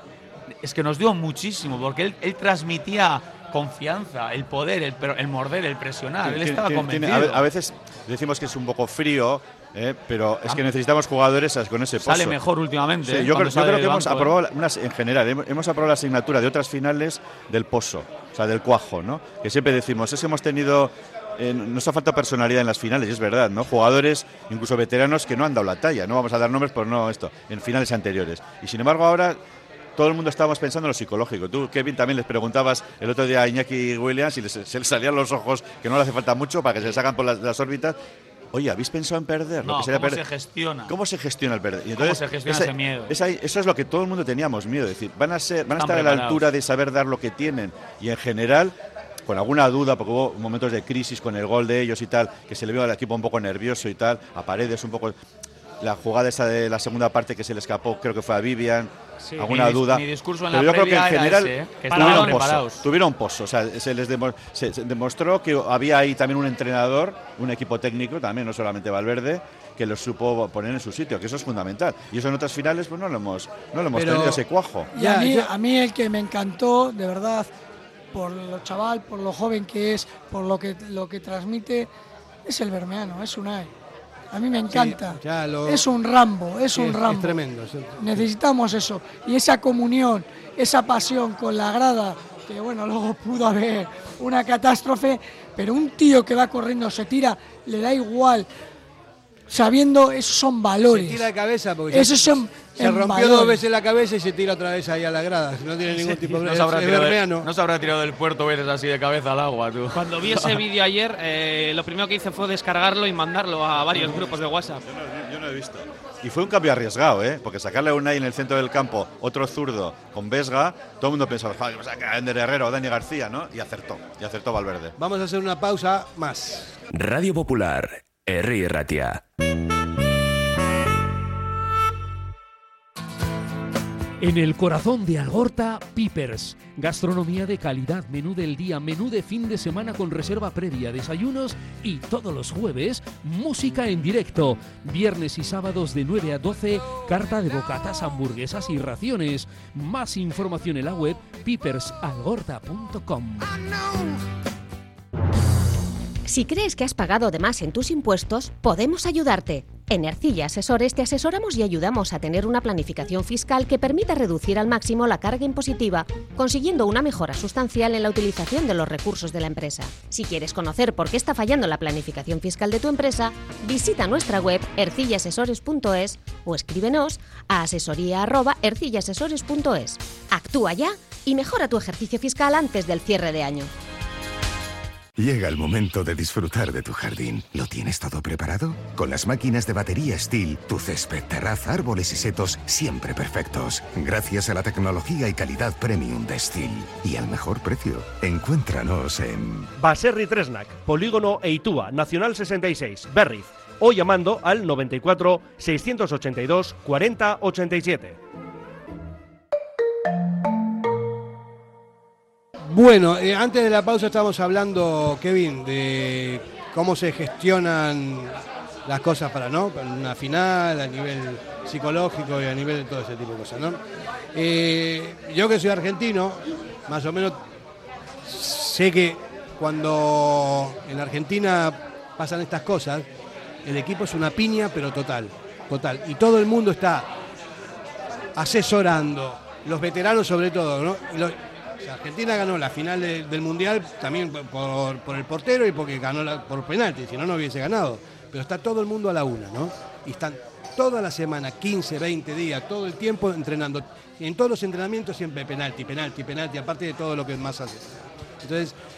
es que nos dio muchísimo, porque él, él transmitía confianza, el poder, el, per- el morder, el presionar. Él Tiene- estaba tiene- convencido. tiene- a ve- a veces decimos que es un poco frío, eh, pero es que necesitamos jugadores ¿sabes? Con ese pozo. Sale mejor últimamente, Sí, eh, yo, cuando creo, yo sale creo que del hemos banco, aprobado, unas, en general, hemos, hemos aprobado la asignatura de otras finales del pozo, o sea, del cuajo, ¿no? Que siempre decimos, es que hemos tenido, eh, nos ha faltado personalidad en las finales, y es verdad, ¿no? Jugadores, incluso veteranos, que no han dado la talla, no vamos a dar nombres, por no esto, en finales anteriores. Y sin embargo ahora todo el mundo estábamos pensando en lo psicológico. Tú, Kevin, también les preguntabas el otro día a Iñaki Williams y les, se les salían los ojos, que no le hace falta mucho para que se les sacan por las, las órbitas. Oye, ¿habéis pensado en perder? No, lo que sería ¿cómo perder? se gestiona? ¿Cómo se gestiona el perder? Y ¿Cómo se gestiona ese miedo? esa- eso es lo que todo el mundo teníamos miedo. Es decir, van a, ser, van a Están estar a la preparados. altura de saber dar lo que tienen. Y en general, con alguna duda, porque hubo momentos de crisis con el gol de ellos y tal, que se le vio al equipo un poco nervioso y tal, a Paredes un poco. La jugada esa de la segunda parte que se le escapó, creo que fue a Vivian. Sí. alguna Mi dis- duda. mi discurso en Pero la yo creo que en previa era general ese, ¿eh? Que tuvieron, estaban pozo, preparados. tuvieron pozo. O sea, se les demo- se, se demostró que había ahí también un entrenador, un equipo técnico también, no solamente Valverde, que los supo poner en su sitio, que eso es fundamental. Y eso en otras finales pues no lo hemos, no lo hemos Pero- tenido ese cuajo. Y a mí, a mí el que me encantó, de verdad, por lo chaval, por lo joven que es, por lo que, lo que transmite, es el Bermeano, es Unai. A mí me encanta. Sí, ya lo- Es un Rambo, es Sí, un es- Rambo. es tremendo, es- Necesitamos eso. Y esa comunión, esa pasión con la grada, que bueno, luego pudo haber una catástrofe, pero un tío que va corriendo, se tira, le da igual, sabiendo, esos son valores. Se tira de cabeza porque Esos se, son se en rompió valores. dos veces la cabeza y se tira otra vez ahí a la grada. No tiene ningún tipo de No se, habrá es tirado de- bermeano. no se habrá tirado del puerto veces así de cabeza al agua, tú. Cuando vi ese vídeo ayer, eh, lo primero que hice fue descargarlo y mandarlo a varios grupos de WhatsApp. Yo no, yo no he visto. Y fue un cambio arriesgado, ¿eh? Porque sacarle a Unai en el centro del campo, otro zurdo con Vesga, todo el mundo pensaba, joder, pues saca a Ender Herrera o Dani García, ¿no? Y acertó, y acertó Valverde. Vamos a hacer una pausa más. Radio Popular, Herri Ratia. En el corazón de Algorta, Pipers. Gastronomía de calidad, menú del día, menú de fin de semana con reserva previa, desayunos y todos los jueves, música en directo. Viernes y sábados de nueve a doce, carta de bocatas, hamburguesas y raciones. Más información en la web pipers algorta punto com. Si crees que has pagado de más en tus impuestos, podemos ayudarte. En Ercilla Asesores te asesoramos y ayudamos a tener una planificación fiscal que permita reducir al máximo la carga impositiva, consiguiendo una mejora sustancial en la utilización de los recursos de la empresa. Si quieres conocer por qué está fallando la planificación fiscal de tu empresa, visita nuestra web ercilla asesores punto es o escríbenos a asesoría arroba ercilla asesores punto es. Actúa ya y mejora tu ejercicio fiscal antes del cierre de año. Llega el momento de disfrutar de tu jardín. ¿Lo tienes todo preparado? Con las máquinas de batería Steel, tu césped, terraza, árboles y setos siempre perfectos. Gracias a la tecnología y calidad premium de Steel. Y al mejor precio. Encuéntranos en... Baserri Tresnak, Polígono Eitúa, Nacional sesenta y seis, Berriz. O llamando al noventa y cuatro, seiscientos ochenta y dos, cuarenta ochenta y siete. Bueno, eh, antes de la pausa estábamos hablando, Kevin, de cómo se gestionan las cosas para, ¿no? para una final, a nivel psicológico y a nivel de todo ese tipo de cosas, ¿no? Eh, yo que soy argentino, más o menos sé que cuando en Argentina pasan estas cosas, el equipo es una piña, pero total, total. Y todo el mundo está asesorando, los veteranos sobre todo, ¿no? Y los, o sea, Argentina ganó la final de, del Mundial también por, por el portero y porque ganó la, por penalti, si no, no hubiese ganado. Pero está todo el mundo a la una, ¿no? Y están toda la semana, quince, veinte días, todo el tiempo entrenando. Y en todos los entrenamientos siempre penalti, penalti, penalti, aparte de todo lo que más hace. Entonces,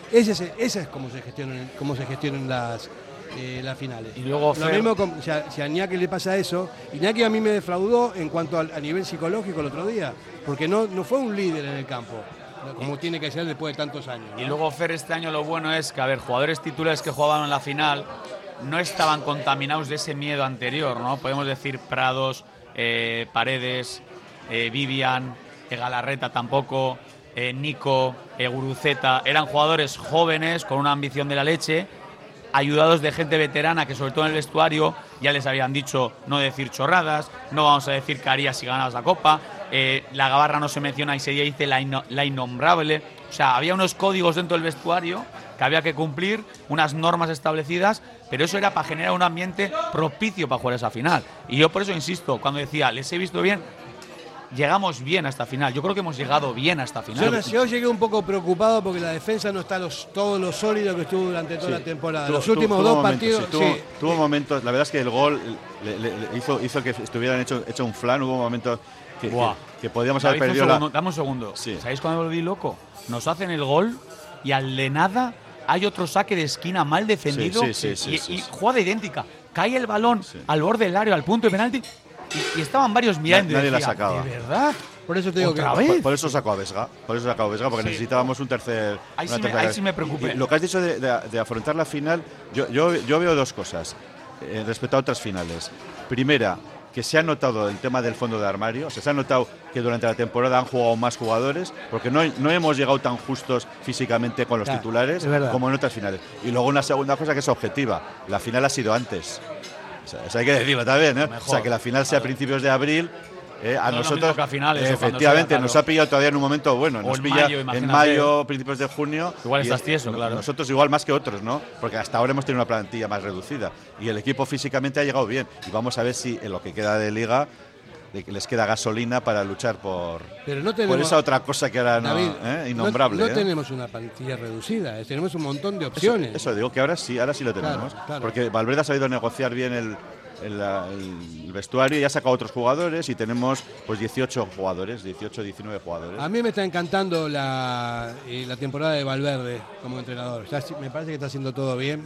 Ese es, ese es como se gestionan, cómo se gestionan las, eh, las finales. Y luego, Lo Fer... mismo, con, si, a, si a Iñaki le pasa eso, Iñaki a mí me defraudó en cuanto a, a nivel psicológico el otro día, porque no, no fue un líder en el campo, como tiene que ser después de tantos años, ¿no? Y luego, Fer, este año lo bueno es que, a ver, jugadores titulares que jugaban en la final no estaban contaminados de ese miedo anterior, ¿no? Podemos decir Prados, eh, Paredes, eh, Vivian, eh, Galarreta tampoco, eh, Nico, eh, Guruceta. Eran jugadores jóvenes con una ambición de la leche, ayudados de gente veterana que, sobre todo en el vestuario, ya les habían dicho no decir chorradas, no vamos a decir que harías si ganabas la Copa, eh, la gabarra no se menciona y se dice la, inno, la innombrable. O sea, había unos códigos dentro del vestuario que había que cumplir, unas normas establecidas, pero eso era para generar un ambiente propicio para jugar esa final. Y yo por eso insisto, cuando decía, les he visto bien, llegamos bien a esta final. Yo creo que hemos llegado bien a esta final. Yo, yo llegué un poco preocupado porque la defensa no está los, todo lo sólido que estuvo durante toda sí. la temporada. Tuvo, los últimos tuvo, dos momentos, partidos... Sí, tuvo, sí. tuvo momentos, la verdad es que el gol le, le, le hizo, hizo que estuvieran hecho, hecho un flan, hubo momentos que, que, que podíamos haber perdido un segundo, la... Dame un segundo. Sí. ¿Sabéis cuándo me volví loco? Nos hacen el gol y al de nada hay otro saque de esquina mal defendido sí, sí, sí, y, sí, sí, y sí. jugada idéntica. Cae el balón sí. al borde del área, al punto de penalti y, y estaban varios mirando. Nadie y decía, la sacaba. ¿De verdad? Por eso te digo ¿Otra que vez? Por, por eso sacó a Vesga, por eso sacó a Vesga, porque sí. necesitábamos un tercer. Ahí, una sí, tercera me, ahí sí me preocupé. Y, y lo que has dicho de, de, de afrontar la final, yo, yo, yo veo dos cosas eh, respecto a otras finales. Primera, que se ha notado el tema del fondo de armario, o sea, se ha notado que durante la temporada han jugado más jugadores, porque no, no hemos llegado tan justos físicamente con los claro, titulares como en otras finales. Y luego una segunda cosa que es objetiva, la final ha sido antes. O sea, eso hay que decirlo también, ¿eh? O sea, que la final sea a principios de abril. Eh, a no nosotros, a finales, eh, efectivamente, sea, claro. nos ha pillado todavía en un momento bueno. Nos pilla mayo, en mayo, principios de junio. Igual estás es, tieso, claro. Nosotros igual más que otros, ¿no? Porque hasta ahora hemos tenido una plantilla más reducida. Y el equipo físicamente ha llegado bien. Y vamos a ver si en lo que queda de liga les queda gasolina para luchar por, Pero no tenemos, por esa otra cosa que era David, no, ¿eh? innombrable. No, no ¿eh? tenemos una plantilla reducida, tenemos un montón de opciones. Eso, eso digo que ahora sí, ahora sí lo tenemos. Claro, claro. Porque Valverde ha sabido negociar bien el. El, el vestuario, ya ha sacado otros jugadores y tenemos pues dieciocho jugadores, dieciocho, diecinueve jugadores. A mí me está encantando la, la temporada de Valverde como entrenador. Ya, me parece que está haciendo todo bien,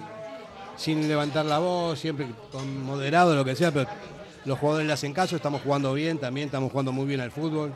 sin levantar la voz, siempre con moderado, lo que sea, pero los jugadores le hacen caso, estamos jugando bien también, estamos jugando muy bien al fútbol.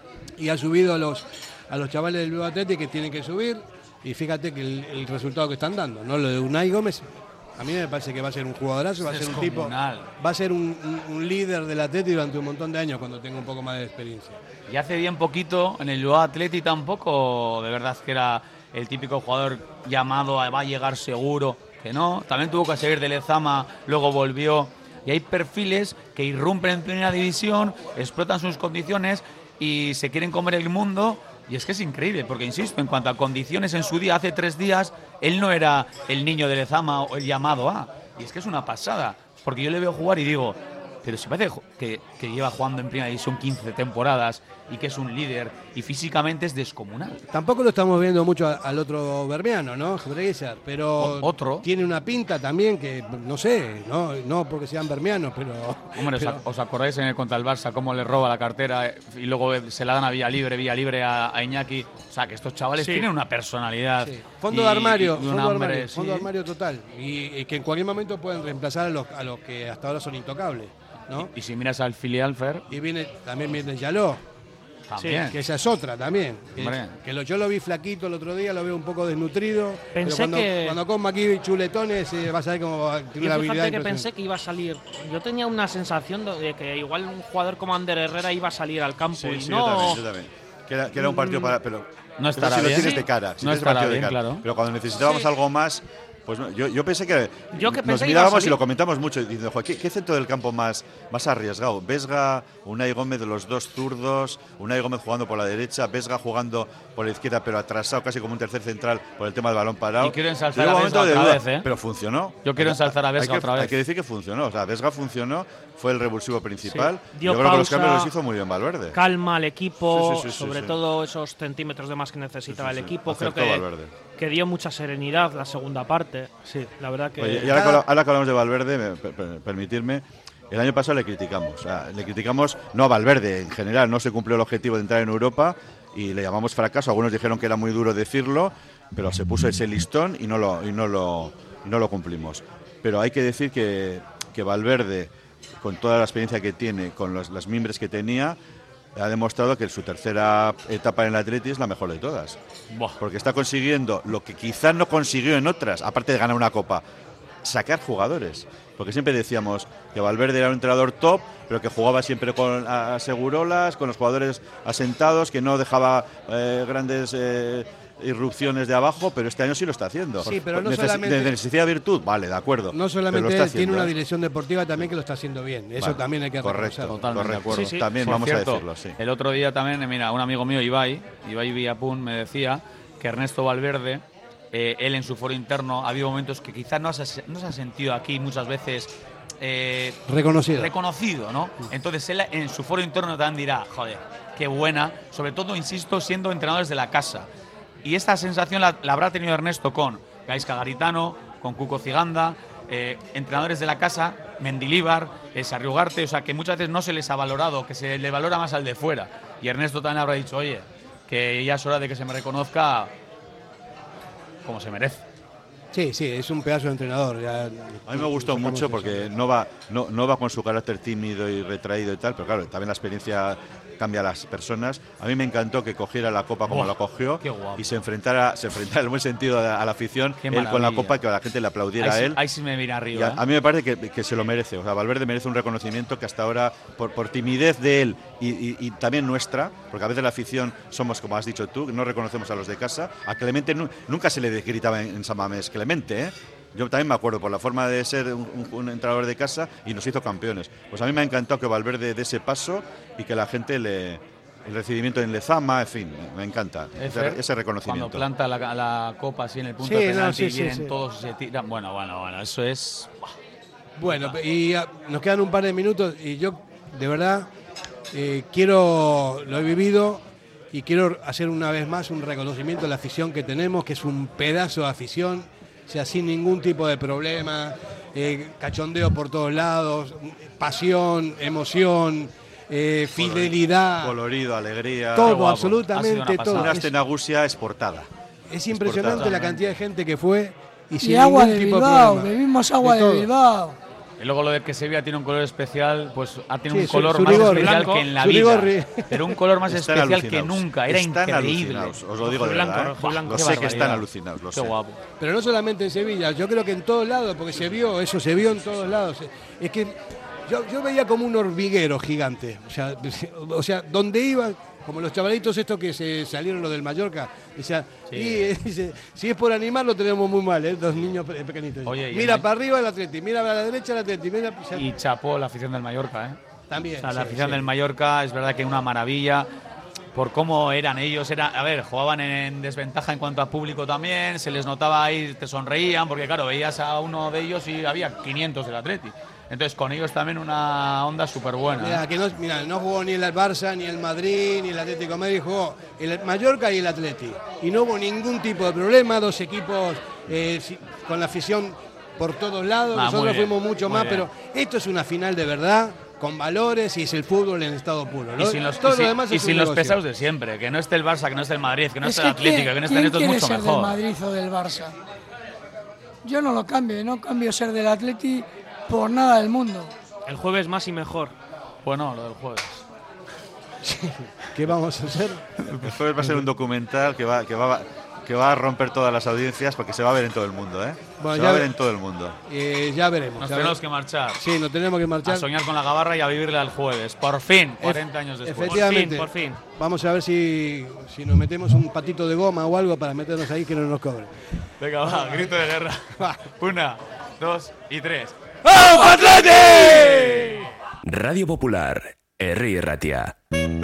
Y ha subido a los, a los chavales del Bilbao Athletic que tienen que subir y fíjate que el, el resultado que están dando, ¿no? Lo de Unai Gómez. A mí me parece que va a ser un jugadorazo, va a ser un tipo, va a ser un, un, un líder del Atleti durante un montón de años cuando tenga un poco más de experiencia. Y hace bien poquito en el Bilbao Athletic tampoco, de verdad que era el típico jugador llamado a va a llegar seguro, que no, también tuvo que salir de Lezama, luego volvió. Y hay perfiles que irrumpen en primera división, explotan sus condiciones y se quieren comer el mundo. Y es que es increíble, porque insisto, en cuanto a condiciones, en su día, hace tres días, él no era el niño de Lezama o el llamado A. Y es que es una pasada, porque yo le veo jugar y digo, pero si parece que, que lleva jugando en primera división quince temporadas y que es un líder y físicamente es descomunal. Tampoco lo estamos viendo mucho al otro bermeano, ¿no? Gebreyezer, pero o, otro tiene una pinta también que, no sé, no, no porque sean bermeanos, pero... Hombre, pero... ¿os acordáis en el contra el Barça cómo le roba la cartera y luego se la dan a Vía Libre, Vía Libre a, a Iñaki? O sea, que estos chavales sí. tienen una personalidad. Sí. Fondo y, de armario, y fondo, hambre, armario sí. fondo de armario total. Y, y que en cualquier momento pueden reemplazar a los, a los que hasta ahora son intocables. ¿No? Y, y si miras al filial, Fer... Y viene, también viene Yaló, también. Sí, que esa es otra también. Que, que lo, yo lo vi flaquito el otro día, lo veo un poco desnutrido. Pensé pero cuando, que... cuando coma aquí chuletones, eh, vas a ver cómo tiene la habilidad. Fíjate que pensé que iba a salir... Yo tenía una sensación de que igual un jugador como Ander Herrera iba a salir al campo. Sí, y sí, no... yo también, yo también. Que era, que era un partido para... Pero, no estará pero si bien. lo tienes de cara. Si no estará bien, de cara. claro. Pero cuando necesitábamos sí. algo más... Pues no, yo, yo pensé que yo que nos mirábamos y lo comentamos mucho diciendo, ¿qué, qué centro del campo más, más arriesgado? Vesga, Unai Gómez de los dos zurdos, Unai Gómez jugando por la derecha, Vesga jugando por la izquierda pero atrasado casi como un tercer central por el tema del balón parado. Y quiero ensalzar a Vesga otra duda, vez, ¿eh? Pero funcionó. Yo quiero ensalzar a Vesga que, otra vez. Hay que decir que funcionó, o sea, Vesga funcionó, fue el revulsivo principal. Sí. Yo pausa, creo que los cambios los hizo muy bien Valverde. Calma al equipo, sí, sí, sí, sobre sí, sí. todo esos centímetros de más que necesitaba sí, sí, el equipo. Creo que, Valverde. que dio mucha serenidad la segunda parte. Sí, la verdad que... Oye, y ahora, cada... ahora que hablamos de Valverde, me, per, per, permitirme, el año pasado le criticamos. O sea, le criticamos no a Valverde, en general no se cumplió el objetivo de entrar en Europa y le llamamos fracaso. Algunos dijeron que era muy duro decirlo pero se puso ese listón y no lo, y no lo, y no lo cumplimos. Pero hay que decir que, que Valverde, con toda la experiencia que tiene, con los, las mimbres que tenía, ha demostrado que su tercera etapa en el Atleti es la mejor de todas. Buah. Porque está consiguiendo lo que quizás no consiguió en otras, aparte de ganar una copa, sacar jugadores. Porque siempre decíamos que Valverde era un entrenador top, pero que jugaba siempre con a, a segurolas, con los jugadores asentados, que no dejaba eh, grandes eh, irrupciones de abajo, pero este año sí lo está haciendo. Sí, pero no Neces- solamente... de necesidad de virtud, vale, de acuerdo. No solamente pero lo está él, tiene haciendo, una ¿eh? dirección deportiva también que lo está haciendo bien. Eso Vale, también hay que correcto, reconocerlo. Totalmente correcto. de acuerdo. Sí, sí. También Por vamos cierto, a decirlo, sí. El otro día también, mira, un amigo mío, Ibai, Ibai Villapun, me decía que Ernesto Valverde, eh, él en su foro interno, ha habido momentos que quizás no se, no se ha sentido aquí muchas veces eh, reconocido. reconocido, ¿no? Entonces él en su foro interno también dirá, joder, qué buena, sobre todo, insisto, siendo entrenadores de la casa. Y esta sensación la, la habrá tenido Ernesto con Gaisca Garitano, con Cuco Ciganda, eh, entrenadores de la casa, Mendilíbar, eh, Sarriugarte, o sea, que muchas veces no se les ha valorado, que se le valora más al de fuera. Y Ernesto también habrá dicho, oye, que ya es hora de que se me reconozca como se merece. Sí, sí, es un pedazo de entrenador. Ya, a mí me gustó mucho porque no va, no, no va con su carácter tímido y retraído y tal, pero claro, también la experiencia cambia a las personas. A mí me encantó que cogiera la copa como Oh, la cogió qué guapo. y se enfrentara, se enfrentara en buen sentido a, a la afición, Qué él con la maravilla. copa, que la gente le aplaudiera Ahí a sí- él. ahí sí me viene arriba, Y a, ¿eh? a mí me parece que, que se lo merece. O sea, Valverde merece un reconocimiento que hasta ahora, por, por timidez de él y, y- y también nuestra, porque a veces la afición somos, como has dicho tú, no reconocemos a los de casa. A Clemente nu- nunca se le gritaba en, en San Mamés, Clemente, ¿eh? Yo también me acuerdo por la forma de ser un, un- un entrenador de casa y nos hizo campeones. Pues a mí me ha encantado que Valverde dé ese paso y que la gente le... El recibimiento en Lezama, en fin, me encanta Efe, ese, ese reconocimiento. Cuando planta la, la copa así en el punto Sí, de no, penalti sí, y sí, vienen sí. todos y se tiran. Bueno, bueno, bueno, eso es... Bueno, y ah, nos quedan un par de minutos y yo, de verdad, eh, quiero, lo he vivido y quiero hacer una vez más un reconocimiento a la afición que tenemos, que es un pedazo de afición, o sea, sin ningún tipo de problema, eh, cachondeo por todos lados, pasión, emoción, eh, fidelidad. Colorido, alegría. Todo, Qué guapo. absolutamente todo. Una Es- Astenagusia exportada. Es impresionante Exportada. la cantidad de gente que fue y, Y sin agua ningún de tipo Bilbao, de problema. bebimos agua de, todo. Bilbao. Y luego lo de que Sevilla tiene un color especial, pues ha tenido Sí, un su- color su más rigor, especial blanco, que en la su vida. rigor. Pero un color más Están especial que alucinados. nunca, era Están increíble. alucinados, os lo digo de Blanco, verdad. ¿eh? rojo y blanco. Lo Qué sé que barbaridad. están alucinados, lo Qué sé. guapo. Pero no solamente en Sevilla, yo creo que en todos lados, porque se vio, eso se vio en todos lados. Es que yo, yo veía como un hormiguero gigante. O sea, o sea, donde iba, como los chavalitos estos que se salieron los del Mallorca, decía, Sí. y, eh, dice, si es por animar lo tenemos muy mal, ¿eh? Los niños pe- pequeñitos. Oye, y mira el- para arriba el Atleti, mira para la derecha el Atleti, mira... o sea, Y chapó la afición del Mallorca, ¿eh? También, O sea, la sí, afición sí. del Mallorca es verdad que una maravilla por cómo eran ellos. Era, a ver, jugaban en desventaja en cuanto a público también, se les notaba ahí, te sonreían, porque claro, veías a uno de ellos y había quinientos del Atleti. Entonces con ellos también una onda súper buena. Mira, que no, mira, no jugó ni el Barça, ni el Madrid, ni el Atlético de Madrid, jugó el Mallorca y el Atleti. Y no hubo ningún tipo de problema, dos equipos eh, si- con la afición por todos lados, Ah, muy nosotros bien, fuimos mucho muy más, bien. pero esto es una final de verdad, con valores y es el fútbol en estado puro. ¿no? Y sin los, Todo y sin- lo demás y es un sin los negocio. pesados de siempre, que no esté el Barça, que no esté el Madrid, que no Es esté el que Atlético, ¿quién- que no esté quién esto, es quiere mucho ser del mejor. Madrid o del Barça? Yo no lo cambio, no cambio ser del Atleti por nada del mundo. El jueves más y mejor. Bueno, lo del jueves. ¿Qué vamos a hacer? El jueves va a ser un documental que va, que va, que va a romper todas las audiencias porque se va a ver en todo el mundo, ¿eh? Bueno, se ya va a ver ve- en todo el mundo. Eh, ya veremos. Nos ya tenemos veremos. que marchar. Sí, nos tenemos que marchar. A soñar con la gabarra y a vivirle al jueves. Por fin, cuarenta años después. Efectivamente. Por fin, por fin. Vamos a ver si, si nos metemos un patito de goma o algo para meternos ahí que no nos cobren. Venga, va, grito de guerra. Una, dos y tres. ¡Vamos, Atleti! Radio Popular, Herri Ratia.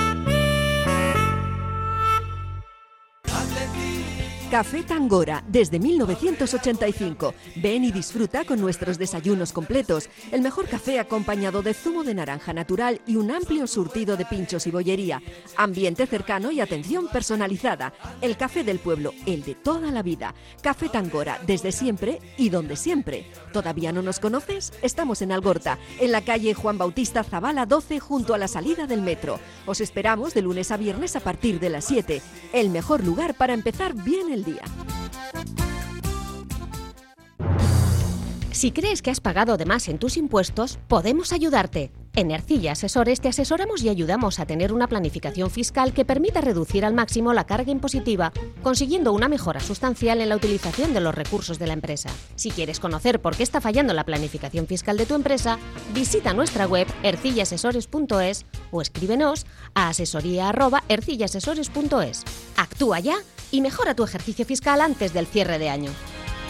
Café Tangora, desde mil novecientos ochenta y cinco. Ven y disfruta con nuestros desayunos completos. El mejor café acompañado de zumo de naranja natural y un amplio surtido de pinchos y bollería. Ambiente cercano y atención personalizada. El café del pueblo, el de toda la vida. Café Tangora, desde siempre y donde siempre. ¿Todavía no nos conoces? Estamos en Algorta, en la calle Juan Bautista Zavala doce, junto a la salida del metro. Os esperamos de lunes a viernes a partir de las siete. El mejor lugar para empezar bien el día. Si crees que has pagado de más en tus impuestos, podemos ayudarte. En Ercilla Asesores te asesoramos y ayudamos a tener una planificación fiscal que permita reducir al máximo la carga impositiva, consiguiendo una mejora sustancial en la utilización de los recursos de la empresa. Si quieres conocer por qué está fallando la planificación fiscal de tu empresa, visita nuestra web ercilla asesores punto es o escríbenos a asesoría arroba ercilla asesores punto es. Actúa ya y mejora tu ejercicio fiscal antes del cierre de año.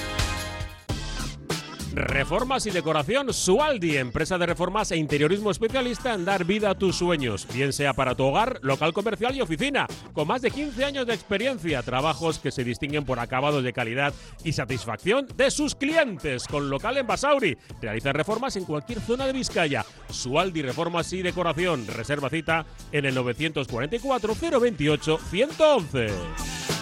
Reformas y decoración Sualdi, empresa de reformas e interiorismo especialista en dar vida a tus sueños, bien sea para tu hogar, local comercial y oficina. Con más de quince años de experiencia, trabajos que se distinguen por acabados de calidad y satisfacción de sus clientes. Con local en Basauri, realiza reformas en cualquier zona de Vizcaya. Sualdi Reformas y Decoración. Reserva cita en el novecientos cuarenta y cuatro, cero veintiocho, ciento once.